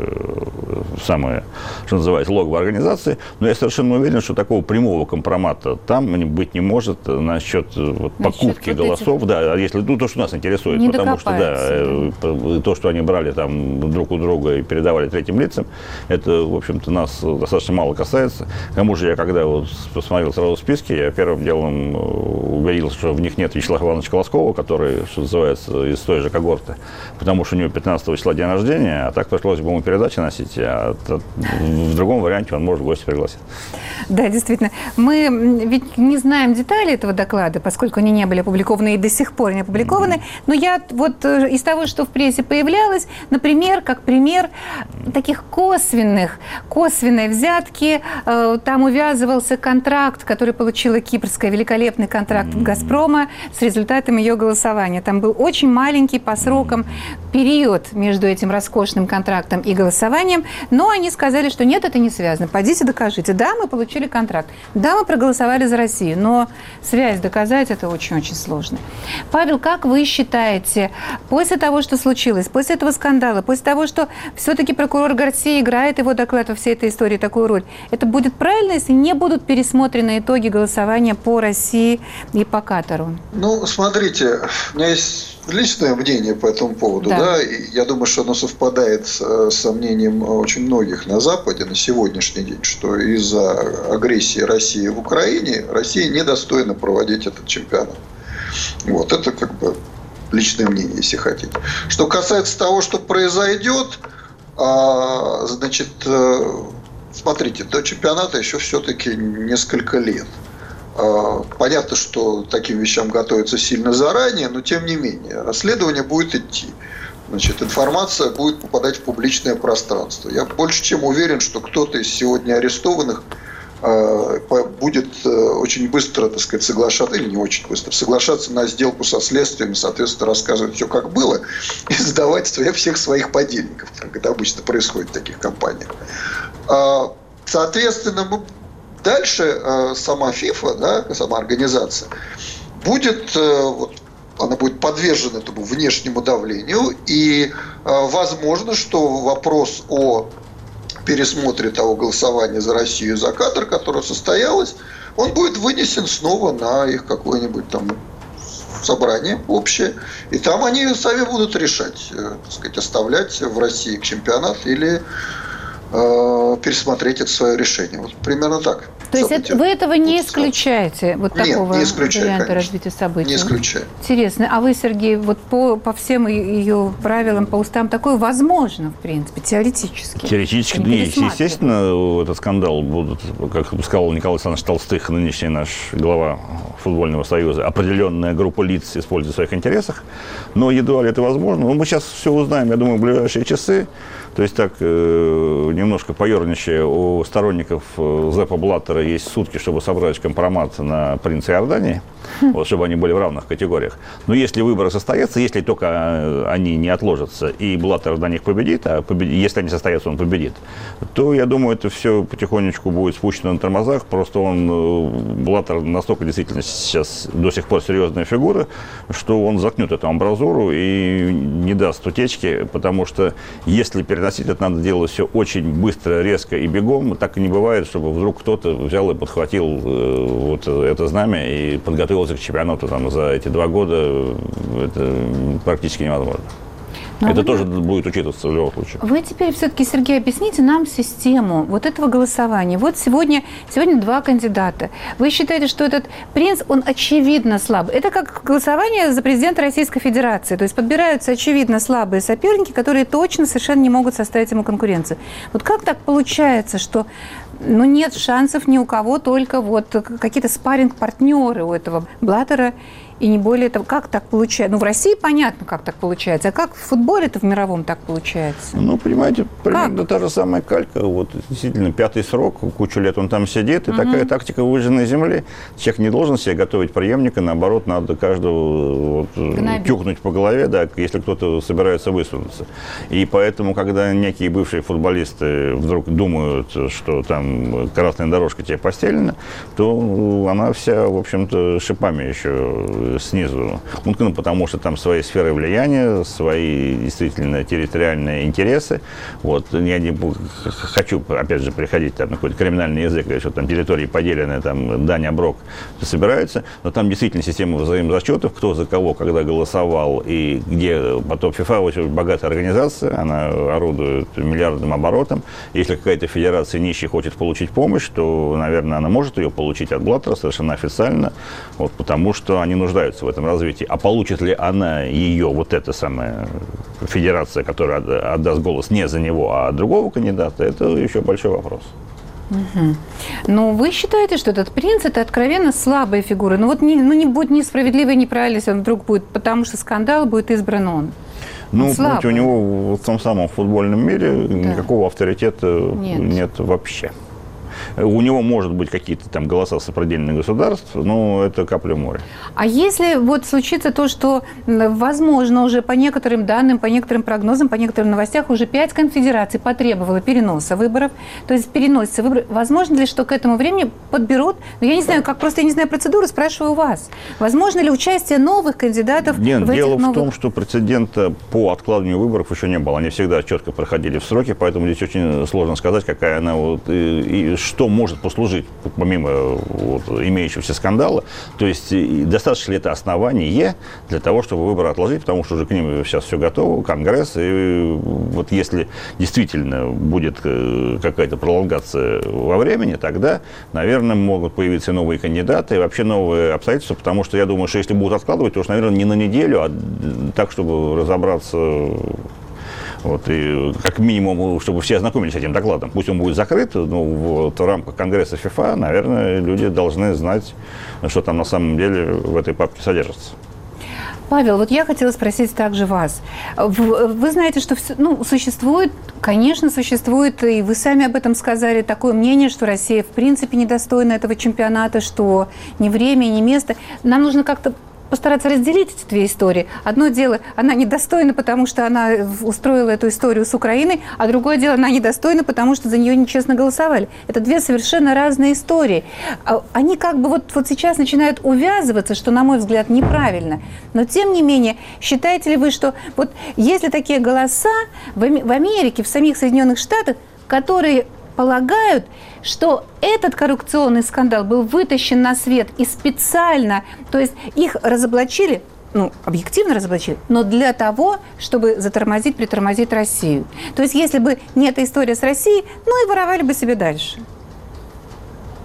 в, в самое, что называется, логово организации. Но я совершенно уверен, что такого прямого компромата там быть не может насчет вот, покупки насчет голосов. Вот да, если ну, то, что нас интересует, не потому что да, то, что они брали там друг у друга и передавали третьим лицам, это, в общем-то, нас достаточно мало касается. К тому же я, когда вот посмотрел сразу списки, я первым делом убедился, что в них нет Вячеслава Ивановича Колоскова, который, что называется, из той же когорты, потому что у него пятнадцатого числа день рождения, а так пришлось бы ему передачи носить, а в другом варианте он может в гости пригласить. Да, действительно. Мы ведь не знаем детали этого доклада, поскольку они не были опубликованы и до сих пор не опубликованы, mm-hmm. но я вот из того, что в прессе появлялось, например, как пример таких косвенных, косвенной взятки, там увязывался контракт, который получила кипрская, великолепный контракт mm-hmm. «Газпрома» с результатом ее голосования. Там был очень маленький по срокам период между этим роскошным контрактом и голосованием, но они сказали, что нет, это не связано. Пойдите докажите. Да, мы получили контракт. Да, мы проголосовали за Россию, но связь доказать это очень-очень сложно. Павел, как вы считаете, после того, что случилось, после этого скандала, после того, что все-таки прокурор Гарсия играет его доклад во всей этой истории такую роль, это будет правильно, если не будут пересмотрены итоги голосования по России и по Катару? Ну, смотрите, у меня есть личное мнение по этому поводу, да, да и я думаю, что оно совпадает с, с мнением очень многих на Западе на сегодняшний день, что из-за агрессии России в Украине Россия недостойна проводить этот чемпионат. Вот, это как бы личное мнение, если хотите. Что касается того, что произойдет, а, значит, смотрите, до чемпионата еще все-таки несколько лет. Понятно, что таким вещам готовятся сильно заранее, но тем не менее расследование будет идти. Значит, информация будет попадать в публичное пространство. Я больше чем уверен, что кто-то из сегодня арестованных будет очень быстро, так сказать, соглашаться, или не очень быстро, соглашаться на сделку со следствием и, соответственно, рассказывать все, как было, и сдавать всех своих подельников, как это обычно происходит в таких компаниях. Соответственно, мы дальше э, сама ФИФА, да, сама организация, будет, э, вот, она будет подвержена этому внешнему давлению, и э, возможно, что вопрос о пересмотре того голосования за Россию и за Катар, которое состоялось, он будет вынесен снова на их какое-нибудь там собрание общее, и там они сами будут решать, э, так сказать, оставлять в России чемпионат или пересмотреть это свое решение. Вот примерно так. То есть это, вы этого не исключаете, вот Нет, такого не исключаю, варианта конечно. развития событий? Не исключаю. Интересно. А вы, Сергей, вот по, по всем ее правилам, по устам, такое возможно, в принципе, теоретически? Теоретически, естественно, этот скандал будут, как сказал Николай Александрович Толстых, нынешний наш глава футбольного союза, определенная группа лиц использует в своих интересах. Но едва ли это возможно. Но мы сейчас все узнаем, я думаю, в ближайшие часы. То есть так, э, немножко поерничая, у сторонников Зеппа Блаттера есть сутки, чтобы собрать компромат на принца Иордании, вот, чтобы они были в равных категориях. Но если выборы состоятся, если только они не отложатся, и Блаттер на них победит, а побед... если они состоятся, он победит, то, я думаю, это все потихонечку будет спущено на тормозах. Просто он, Блаттер, настолько действительно сейчас до сих пор серьезная фигура, что он заткнет эту амбразуру и не даст утечки, потому что если перед Носить это надо делать все очень быстро, резко и бегом. Так и не бывает, чтобы вдруг кто-то взял и подхватил э, вот это знамя и подготовился к чемпионату там, за эти два года. Это практически невозможно. Но это вы, тоже будет учитываться в любом случае. Вы теперь все-таки, Сергей, объясните нам систему вот этого голосования. Вот сегодня, сегодня два кандидата. Вы считаете, что этот принц, он очевидно слабый? Это как голосование за президента Российской Федерации. То есть подбираются очевидно слабые соперники, которые точно совершенно не могут составить ему конкуренцию. Вот как так получается, что ну, нет шансов ни у кого, только вот какие-то спарринг-партнеры у этого Блаттера? И не более того, как так получается? Ну, в России понятно, как так получается. А как в футболе-то в мировом так получается? Ну, понимаете, примерно как? Та же самая калька. Вот, действительно, пятый срок, кучу лет он там сидит. И угу. такая тактика выжженной земли. Человек не должен себе готовить преемника. Наоборот, надо каждого вот, тюкнуть по голове, да, если кто-то собирается высунуться. И поэтому, когда некие бывшие футболисты вдруг думают, что там красная дорожка тебе постелена, то она вся, в общем-то, шипами еще снизу утканы, потому что там свои сферы влияния, свои действительно территориальные интересы. Вот. Я не хочу, опять же, приходить там, на какой-то криминальный язык, что там территории поделены, там дань, оброк собираются, но там действительно система взаимозачетов, кто за кого, когда голосовал и где. Потом ФИФА очень богатая организация, она орудует миллиардным оборотом. Если какая-то федерация нищих хочет получить помощь, то, наверное, она может ее получить от Блаттера совершенно официально, вот, потому что они нуждаются в этом развитии. А получит ли она ее, вот эта самая федерация, которая отдаст голос не за него, а другого кандидата, это еще большой вопрос. Угу. Но вы считаете, что этот принц – это откровенно слабая фигура? Ну вот не, ну, не будет несправедливо и неправильно, если он вдруг будет, потому что скандал, будет избран он. Ну, понимаете, у него в том самом футбольном мире да. никакого авторитета нет, нет вообще. У него, может быть, какие-то там голоса сопредельных государств, но это капля моря. А если вот случится то, что, возможно, уже по некоторым данным, по некоторым прогнозам, по некоторым новостях уже пять конфедераций потребовало переноса выборов, то есть переносятся выборы, возможно ли, что к этому времени подберут, ну, я не знаю, как просто я не знаю процедуру, спрашиваю у вас, возможно ли участие новых кандидатов Нет, в этих дело новых... в том, что прецедента по откладыванию выборов еще не было. Они всегда четко проходили в сроки, поэтому здесь очень сложно сказать, какая она вот и, и что может послужить, помимо вот, имеющегося скандала. То есть достаточно ли это основание для того, чтобы выборы отложить, потому что уже к ним сейчас все готово, Конгресс. И вот если действительно будет какая-то пролонгация во времени, тогда, наверное, могут появиться новые кандидаты и вообще новые обстоятельства, потому что я думаю, что если будут откладывать, то уж, наверное, не на неделю, а так, чтобы разобраться... Вот, и как минимум, чтобы все ознакомились с этим докладом. Пусть он будет закрыт, но вот, в рамках Конгресса ФИФА, наверное, люди должны знать, что там на самом деле в этой папке содержится. Павел, вот я хотела спросить также вас. Вы знаете, что ну, существует, конечно, существует, и вы сами об этом сказали, такое мнение, что Россия в принципе недостойна этого чемпионата, что ни время, ни место. Нам нужно как-то постараться разделить эти две истории. Одно дело, она недостойна, потому что она устроила эту историю с Украиной, а другое дело, она недостойна, потому что за нее нечестно голосовали. Это две совершенно разные истории. Они как бы вот, вот сейчас начинают увязываться, что, на мой взгляд, неправильно. Но, тем не менее, считаете ли вы, что вот если такие голоса в Америке, в самих Соединенных Штатах, которые полагают, что этот коррупционный скандал был вытащен на свет и специально, то есть их разоблачили, ну, объективно разоблачили, но для того, чтобы затормозить, притормозить Россию. То есть если бы не эта история с Россией, ну и воровали бы себе дальше.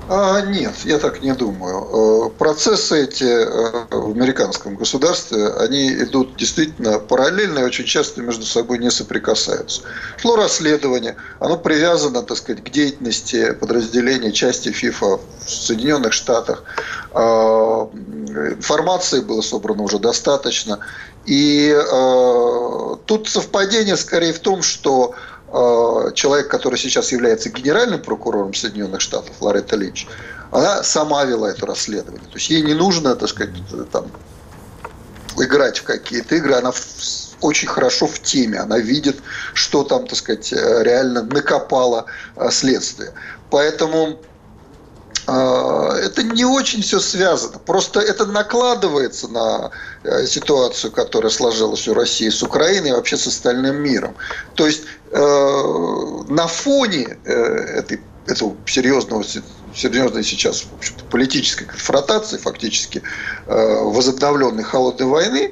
А, нет, я так не думаю. Процессы эти в американском государстве, они идут действительно параллельно и очень часто между собой не соприкасаются. Шло расследование, оно привязано, так сказать, к деятельности подразделения части ФИФА в Соединенных Штатах. Информации было собрано уже достаточно. И тут совпадение скорее в том, что человек, который сейчас является генеральным прокурором Соединенных Штатов, Лоретта Линч, она сама вела это расследование. То есть ей не нужно, так сказать, там, играть в какие-то игры. Она очень хорошо в теме. Она видит, что там, так сказать, реально накопало следствие. Поэтому это не очень все связано. Просто это накладывается на ситуацию, которая сложилась у России с Украиной и вообще с остальным миром. То есть на фоне этой, этого серьезного, серьезной сейчас, в общем-то, политической конфронтации, фактически возобновленной холодной войны,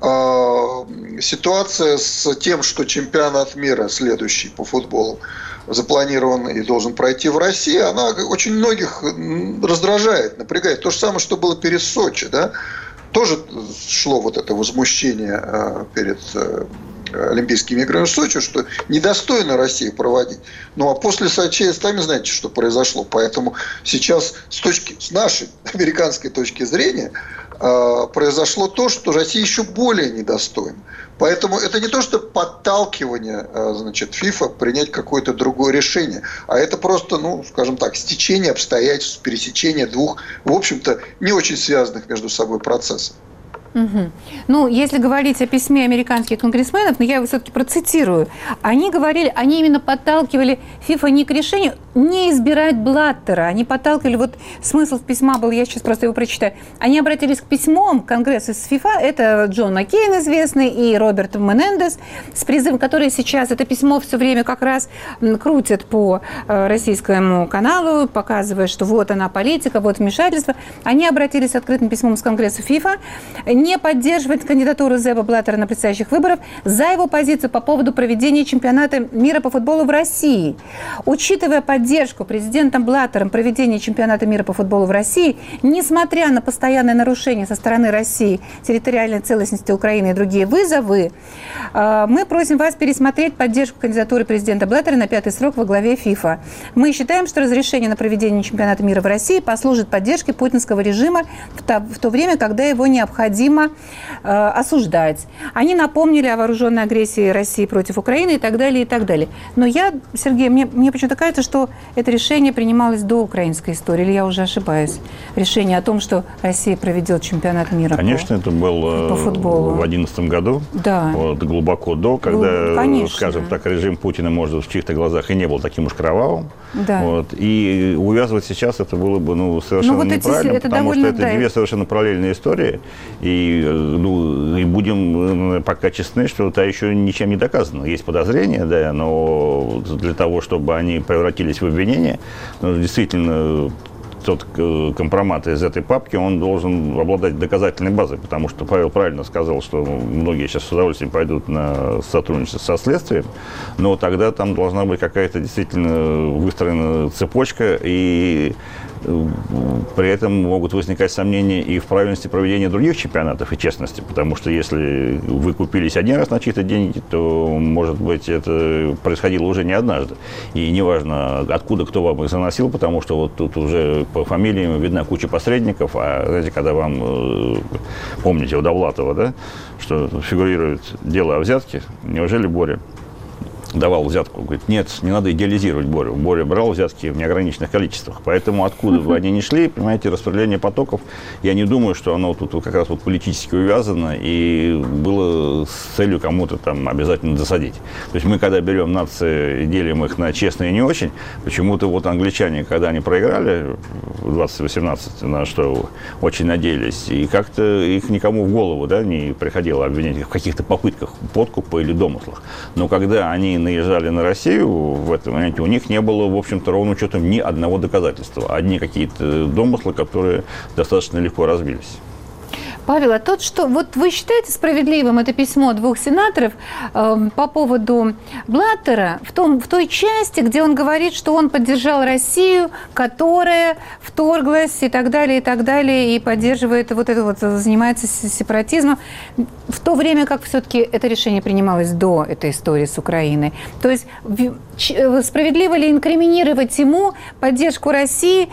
ситуация с тем, что чемпионат мира следующий по футболу запланирован и должен пройти в России, она очень многих раздражает, напрягает. То же самое, что было перед Сочи, да? Тоже шло вот это возмущение перед Олимпийскими играми в Сочи, что недостойно России проводить. Ну а после Сочи, сами знаете, что произошло. Поэтому сейчас с, точки, с нашей американской точки зрения произошло то, что Россия еще более недостойна. Поэтому это не то, что подталкивание, значит, ФИФА принять какое-то другое решение, а это просто, ну, скажем так, стечение обстоятельств, пересечение двух, в общем-то, не очень связанных между собой процессов. Угу. Ну, если говорить о письме американских конгрессменов, но я его все-таки процитирую, они говорили, они именно подталкивали ФИФА не к решению, не избирать Блаттера. Они подталкивали, вот смысл письма был, я сейчас просто его прочитаю. Они обратились к письмам Конгресса с ФИФА, это Джон Маккейн известный и Роберт Менендес, с призывом, которые сейчас это письмо все время как раз крутят по российскому каналу, показывая, что вот она политика, вот вмешательство. Они обратились с открытым письмом с Конгресса ФИФА, не поддерживать кандидатуру Зеба Блаттера на предстоящих выборах за его позицию по поводу проведения чемпионата мира по футболу в России. Учитывая поддержку президентом Блаттером проведения чемпионата мира по футболу в России, несмотря на постоянное нарушение со стороны России территориальной целостности Украины и другие вызовы, мы просим вас пересмотреть поддержку кандидатуры президента Блаттера на пятый срок во главе ФИФА. Мы считаем, что разрешение на проведение чемпионата мира в России послужит поддержке путинского режима в то, в то время, когда его необходимо э, осуждать. Они напомнили о вооруженной агрессии России против Украины и так далее, и так далее. Но я, Сергей, мне, мне почему-то кажется, что это решение принималось до украинской истории, или я уже ошибаюсь? Решение о том, что Россия проведет чемпионат мира. Конечно, по, это было по футболу. В две тысячи одиннадцатом году, да. Вот, глубоко до, когда, Конечно. скажем так, режим Путина, может, в чьих-то глазах и не был таким уж кровавым. Да. Вот, и увязывать сейчас это было бы ну, совершенно ну, вот неправильно, эти, это потому довольно, что это да. две совершенно параллельные истории. И, ну, и будем пока честны, что это еще ничем не доказано. Есть подозрения, да, но для того, чтобы они превратились в обвинения, ну, действительно, тот компромат из этой папки, он должен обладать доказательной базой, потому что Павел правильно сказал, что многие сейчас с удовольствием пойдут на сотрудничество со следствием, но тогда там должна быть какая-то действительно выстроена цепочка, и при этом могут возникать сомнения и в правильности проведения других чемпионатов и честности, потому что если вы купились один раз на чьи-то деньги, то, может быть, это происходило уже не однажды. И неважно, откуда кто вам их заносил, потому что вот тут уже по фамилиям видна куча посредников, а, знаете, когда вам, помните, у Довлатова, да, что фигурирует дело о взятке, неужели Боря давал взятку? Говорит, нет, не надо идеализировать Борю. Боря брал взятки в неограниченных количествах. Поэтому откуда бы они ни шли, понимаете, распределение потоков, я не думаю, что оно тут вот как раз вот политически увязано и было с целью кому-то там обязательно засадить. То есть мы, когда берем нации и делим их на честные и не очень, почему-то вот англичане, когда они проиграли в двадцать восемнадцать, на что очень надеялись, и как-то их никому в голову, да, не приходило обвинять в каких-то попытках подкупа или домыслах. Но когда они наезжали на Россию, в этом моменте у них не было, в общем-то, ровным счетом ни одного доказательства. Одни какие-то домыслы, которые достаточно легко разбились. Павел, а тот, что вот вы считаете справедливым это письмо двух сенаторов э, по поводу Блаттера в, том, в той части, где он говорит, что он поддержал Россию, которая вторглась и так далее, и так далее, и поддерживает вот это вот, занимается сепаратизмом, в то время как все-таки это решение принималось до этой истории с Украиной. То есть справедливо ли инкриминировать ему поддержку России,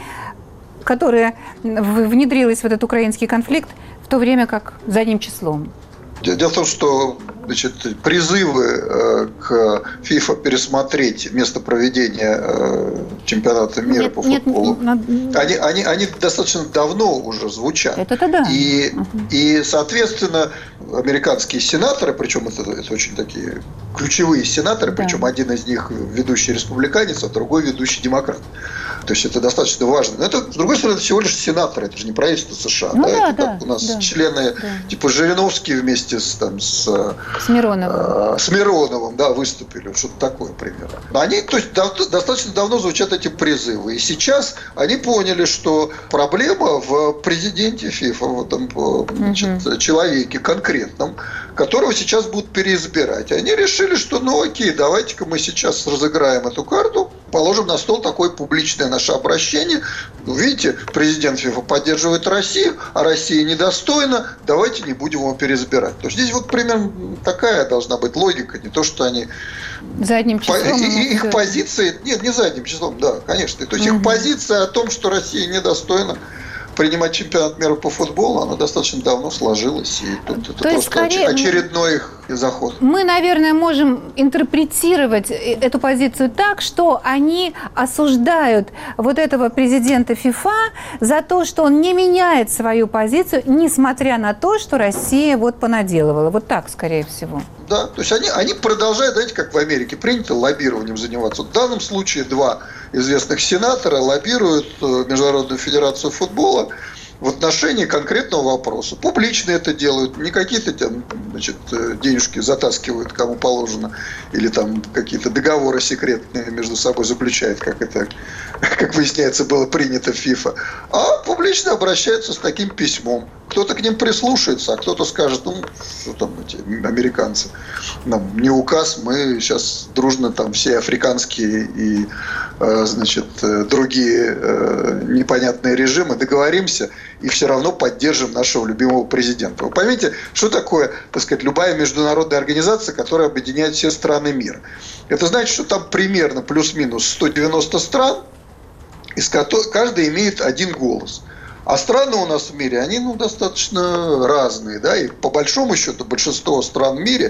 которая внедрилась в этот украинский конфликт, в то время как задним числом? Дело в том, что, значит, призывы э, к ФИФА пересмотреть место проведения э, чемпионата мира нет, по футболу, нет, нет, они, они, они достаточно давно уже звучат. Это-то да. И, uh-huh. и, соответственно, американские сенаторы, причем это, это очень такие ключевые сенаторы, да. Причем один из них ведущий республиканец, а другой ведущий демократ. То есть это достаточно важно. Но это, с другой стороны, это всего лишь сенаторы, это же не правительство США. Ну, да? да, это да, как у нас да, члены да. типа Жириновский вместе с, там, с, с, Мироновым. Э, с Мироновым, да, выступили, что-то такое примерно. Они, то есть, дав, достаточно давно звучат эти призывы. И сейчас они поняли, что проблема в президенте ФИФА, в этом, значит, угу. человеке конкретном, которого сейчас будут переизбирать. Они решили, что ну окей, давайте-ка мы сейчас разыграем эту карту, положим на стол такое публичное наше обращение. Видите, президент ФИФА поддерживает Россию, а Россия недостойна, давайте не будем его переизбирать. То есть здесь вот примерно такая должна быть логика, не то, что они... Задним числом. По, и, их позиции... Нет, не задним числом, да, конечно. То есть угу. их позиция о том, что Россия недостойна принимать чемпионат мира по футболу, она достаточно давно сложилась. И тут это То просто скорее, очередной их заход. Мы, наверное, можем интерпретировать эту позицию так, что они осуждают вот этого президента ФИФА за то, что он не меняет свою позицию, несмотря на то, что Россия вот понаделывала. Вот так, скорее всего. Да, то есть они, они продолжают, знаете, как в Америке принято лоббированием заниматься. В данном случае два известных сенатора лоббируют Международную федерацию футбола в отношении конкретного вопроса. Публично это делают, не какие-то там, значит, денежки затаскивают кому положено, или там какие-то договоры секретные между собой заключают, как это, как выясняется, было принято в ФИФА, а публично обращаются с таким письмом. Кто-то к ним прислушается, а кто-то скажет, ну, что там эти американцы, нам не указ, мы сейчас дружно там все африканские и, значит, другие непонятные режимы договоримся и все равно поддержим нашего любимого президента. Вы поймите, что такое, так сказать, любая международная организация, которая объединяет все страны мира? Это значит, что там примерно плюс-минус сто девяносто стран, из которых каждый имеет один голос. А страны у нас в мире, они ну, достаточно разные. Да? И по большому счету большинство стран в мире,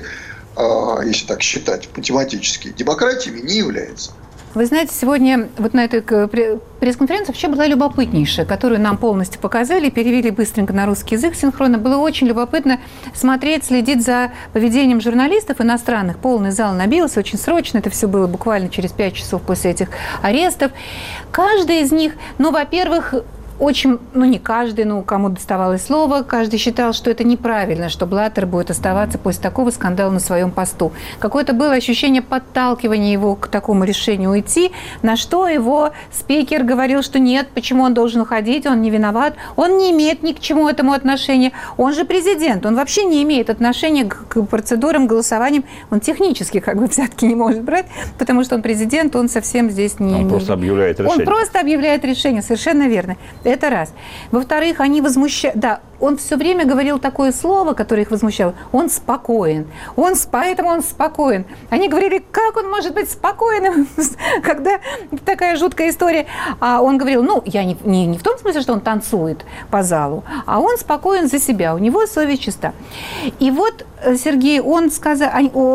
если так считать математически, демократиями не является. Вы знаете, сегодня вот на этой пресс-конференции вообще была любопытнейшая, которую нам полностью показали, перевели быстренько на русский язык синхронно. Было очень любопытно смотреть, следить за поведением журналистов иностранных. Полный зал набился очень срочно. Это все было буквально через пять часов после этих арестов. Каждый из них, ну, во-первых, очень, ну не каждый, ну кому доставалось слово, каждый считал, что это неправильно, что Блаттер будет оставаться после такого скандала на своем посту. Какое-то было ощущение подталкивания его к такому решению уйти, на что его спикер говорил, что нет, почему он должен уходить, он не виноват, он не имеет ни к чему этому отношения, он же президент, он вообще не имеет отношения к, к процедурам, голосованиям, он технически как бы взятки не может брать, потому что он президент, он совсем здесь не... Он просто объявляет решение. Он просто объявляет решение, совершенно верно. Это раз. Во-вторых, они возмущают... Да, он все время говорил такое слово, которое их возмущало. Он спокоен. Он, поэтому он спокоен. Они говорили, как он может быть спокойным, когда такая жуткая история. А он говорил, ну, я не, не, не в том смысле, что он танцует по залу, а он спокоен за себя, у него совесть чиста. И вот, Сергей, он сказал...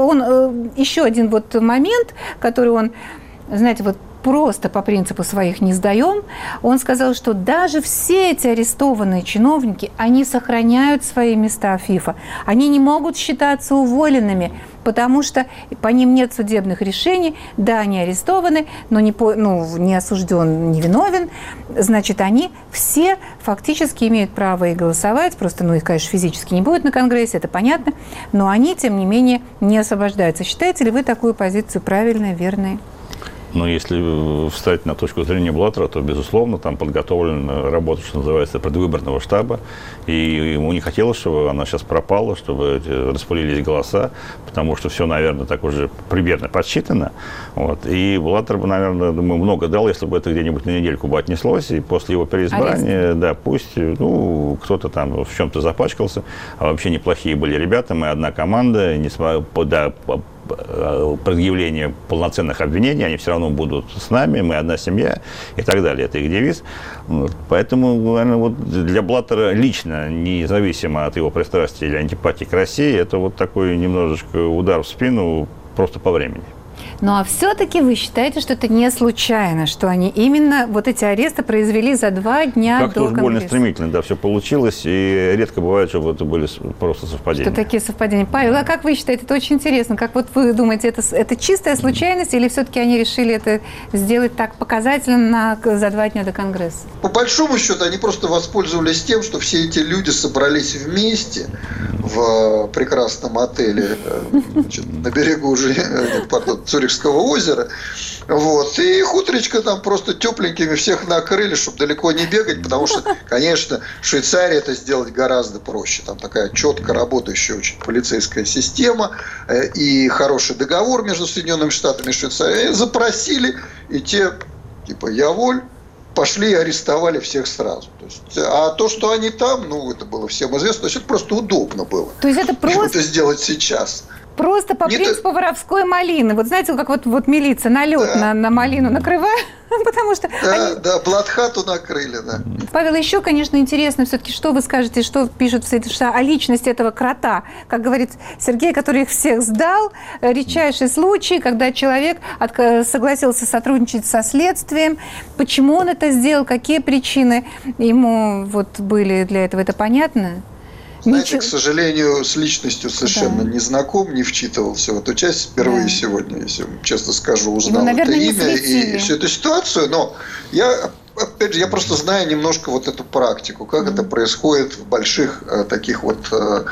Он, еще один вот момент, который он, знаете, вот просто по принципу своих не сдаем, он сказал, что даже все эти арестованные чиновники, они сохраняют свои места в ФИФА. Они не могут считаться уволенными, потому что по ним нет судебных решений. Да, они арестованы, но не, по, ну, не осужден, не виновен. Значит, они все фактически имеют право и голосовать. Просто, ну, их, конечно, физически не будет на Конгрессе, это понятно. Но они, тем не менее, не освобождаются. Считаете ли вы такую позицию правильной, верной? Но если встать на точку зрения Блаттера, то, безусловно, там подготовлена работа, что называется, предвыборного штаба. И ему не хотелось, чтобы она сейчас пропала, чтобы распылились голоса, потому что все, наверное, так уже примерно подсчитано. Вот. И Блаттер бы, наверное, думаю, много дал, если бы это где-нибудь на недельку бы отнеслось. И после его переизбрания, Арест. да, пусть ну, кто-то там в чем-то запачкался. А вообще неплохие были ребята, мы одна команда, не см... да, предъявление полноценных обвинений, они все равно будут с нами, мы одна семья и так далее. Это их девиз. Вот. Поэтому, наверное, вот для Блаттера лично, независимо от его пристрастия или антипатии к России, это вот такой немножечко удар в спину просто по времени. Ну, а все-таки вы считаете, что это не случайно, что они именно вот эти аресты произвели за два дня Как-то до уж Конгресса? больно стремительно, да, все получилось, и редко бывает, чтобы это были просто совпадения. Что такие совпадения. Павел, а как вы считаете, это очень интересно, как вот вы думаете, это, это чистая случайность, или все-таки они решили это сделать так показательно на, за два дня до Конгресса? По большому счету, они просто воспользовались тем, что все эти люди собрались вместе в прекрасном отеле, значит, на берегу уже, пардон, Цюрихского озера. Вот. И утречко там просто тепленькими всех накрыли, чтобы далеко не бегать, потому что, конечно, в Швейцарии это сделать гораздо проще. Там такая четко работающая очень полицейская система и хороший договор между Соединенными Штатами и Швейцарией. И запросили, и те, типа, я воль, пошли и арестовали всех сразу. То есть, а то, что они там, ну, это было всем известно, то есть это просто удобно было. То есть это просто... это сделать сейчас. Просто по Не принципу то... воровской малины. Вот знаете, как вот, вот милиция налет да. на, на малину накрывает, потому что... Да, они... да, Бладхату накрыли, да. Павел, еще, конечно, интересно все-таки, что вы скажете, что пишут в Соединенных Штатах о личности этого крота. Как говорит Сергей, который их всех сдал, редчайший случай, когда человек от... согласился сотрудничать со следствием. Почему он это сделал, какие причины ему вот были для этого, это понятно? Знаете, Ничего. к сожалению, с личностью совершенно да. не знаком, не вчитывался в эту часть. Впервые да. сегодня, если честно скажу, узнал ну, наверное, это имя и, и всю эту ситуацию. Но я, опять же, я просто знаю немножко вот эту практику, как mm-hmm. это происходит в больших э, таких вот э,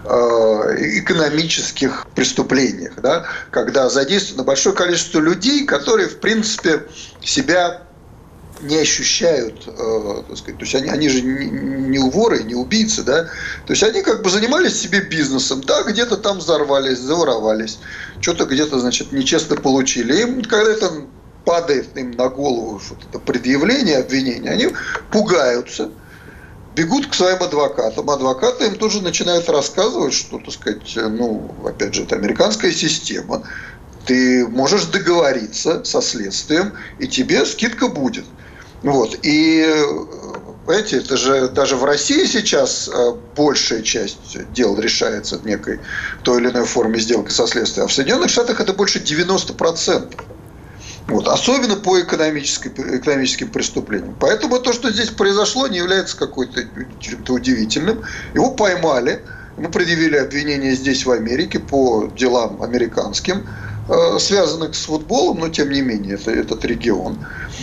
э, экономических преступлениях, да, когда задействовано большое количество людей, которые, в принципе, себя не ощущают, э, так сказать, то есть они, они же не, не воры, не убийцы, да, то есть они как бы занимались себе бизнесом, да, где-то там взорвались, заворовались, что-то где-то, значит, нечестно получили. Им, когда это падает им на голову вот это предъявление, обвинение, они пугаются, бегут к своим адвокатам. Адвокаты им тоже начинают рассказывать, что, так сказать, ну, опять же, это американская система, ты можешь договориться со следствием, и тебе скидка будет. Вот. И, понимаете, это же даже в России сейчас большая часть дел решается в некой той или иной форме сделки со следствием, а в Соединенных Штатах это больше девяносто процентов. Вот. Особенно по экономическим преступлениям. Поэтому то, что здесь произошло, не является какой-то чем-то удивительным. Его поймали, ему предъявили обвинения здесь, в Америке, по делам американским, связанных с футболом, но тем не менее, это этот регион.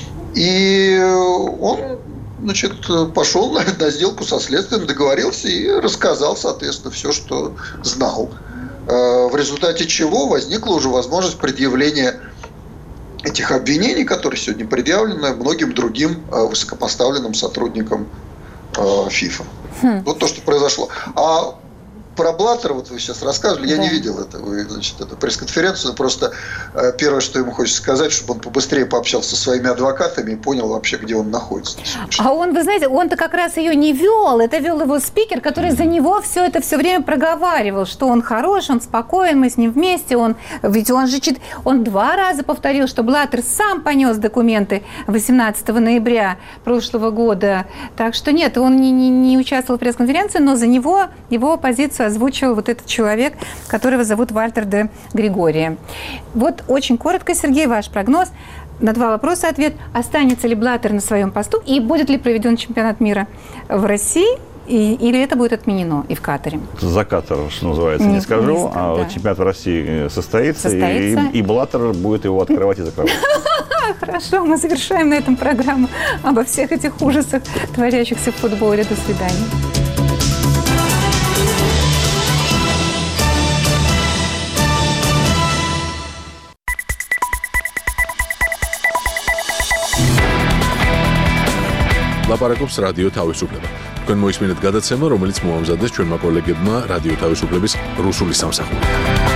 И он, значит, пошел на, на сделку со следствием, договорился и рассказал, соответственно, все, что знал. В результате чего возникла уже возможность предъявления этих обвинений, которые сегодня предъявлены многим другим высокопоставленным сотрудникам ФИФА. Хм. Вот то, что произошло. А про Блаттера, вот вы сейчас рассказывали, я да. не видел этого, значит, эту пресс-конференцию, просто э, первое, что ему хочется сказать, чтобы он побыстрее пообщался со своими адвокатами и понял вообще, где он находится. А он, вы знаете, он-то как раз ее не вел, это вел его спикер, который за него все это все время проговаривал, что он хорош, он спокоен, мы с ним вместе, он, ведь он же чит... он два раза повторил, что Блаттер сам понес документы восемнадцатого ноября прошлого года, так что нет, он не, не, не участвовал в пресс-конференции, но за него, его позицию озвучил вот этот человек, которого зовут Вальтер де Григория. Вот очень коротко, Сергей, ваш прогноз. На два вопроса ответ. Останется ли Блаттер на своем посту и будет ли проведен чемпионат мира в России? И, или это будет отменено и в Катаре? За Катар, что называется, не, не скажу. Не а да. Чемпионат в России состоится, состоится. И, и Блаттер будет его открывать и закрывать. Хорошо, мы завершаем на этом программу обо всех этих ужасах, творящихся в футболе. До свидания. ლაპარაკობს რადიო თავისუფლება. თქვენ მოისმინეთ გადაცემა, რომელიც მოამზადეს ჩვენმა კოლეგებმა რადიო თავისუფლების რუსული სამსახურიდან.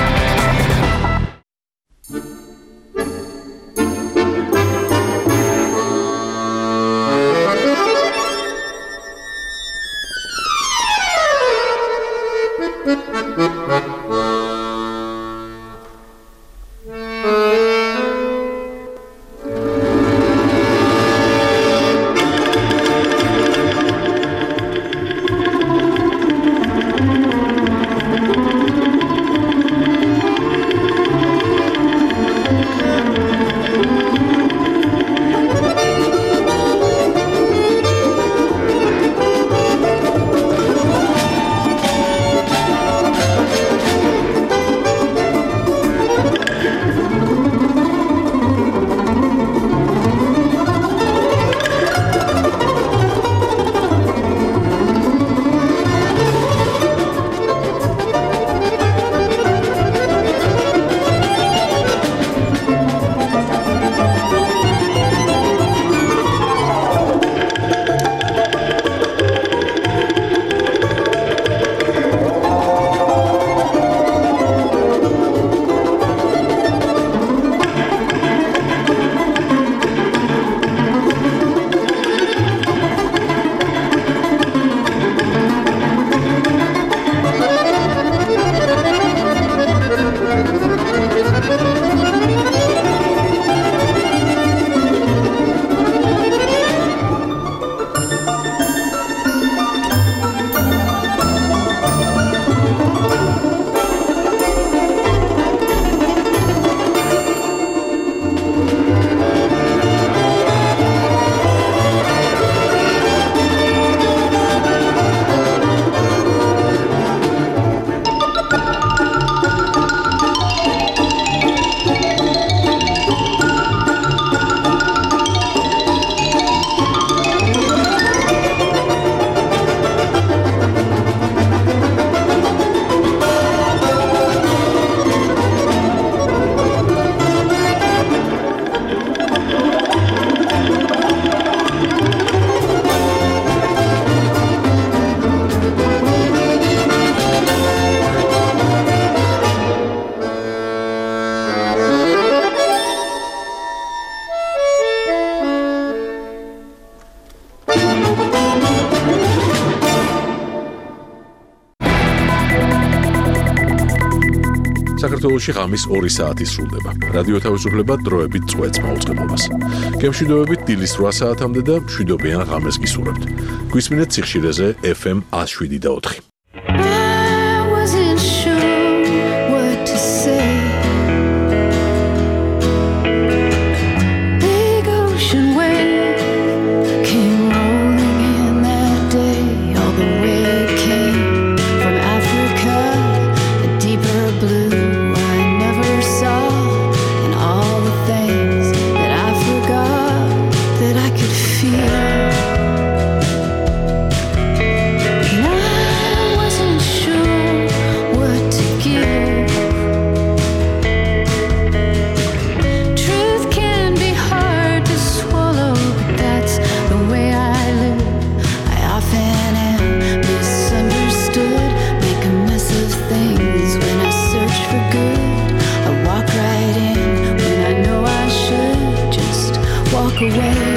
საქართველოში ღამის ორი საათი სრულდება. რადიო თავისუფლება დროებით წვეთს მაუწყებლობას. გემშვიდობებით დილის რვა საათამდე და მშვიდობიან ღამეს გისურვებთ. გვისმინეთ სიხშირეზე ეფ ემ one oh seven და four. Away.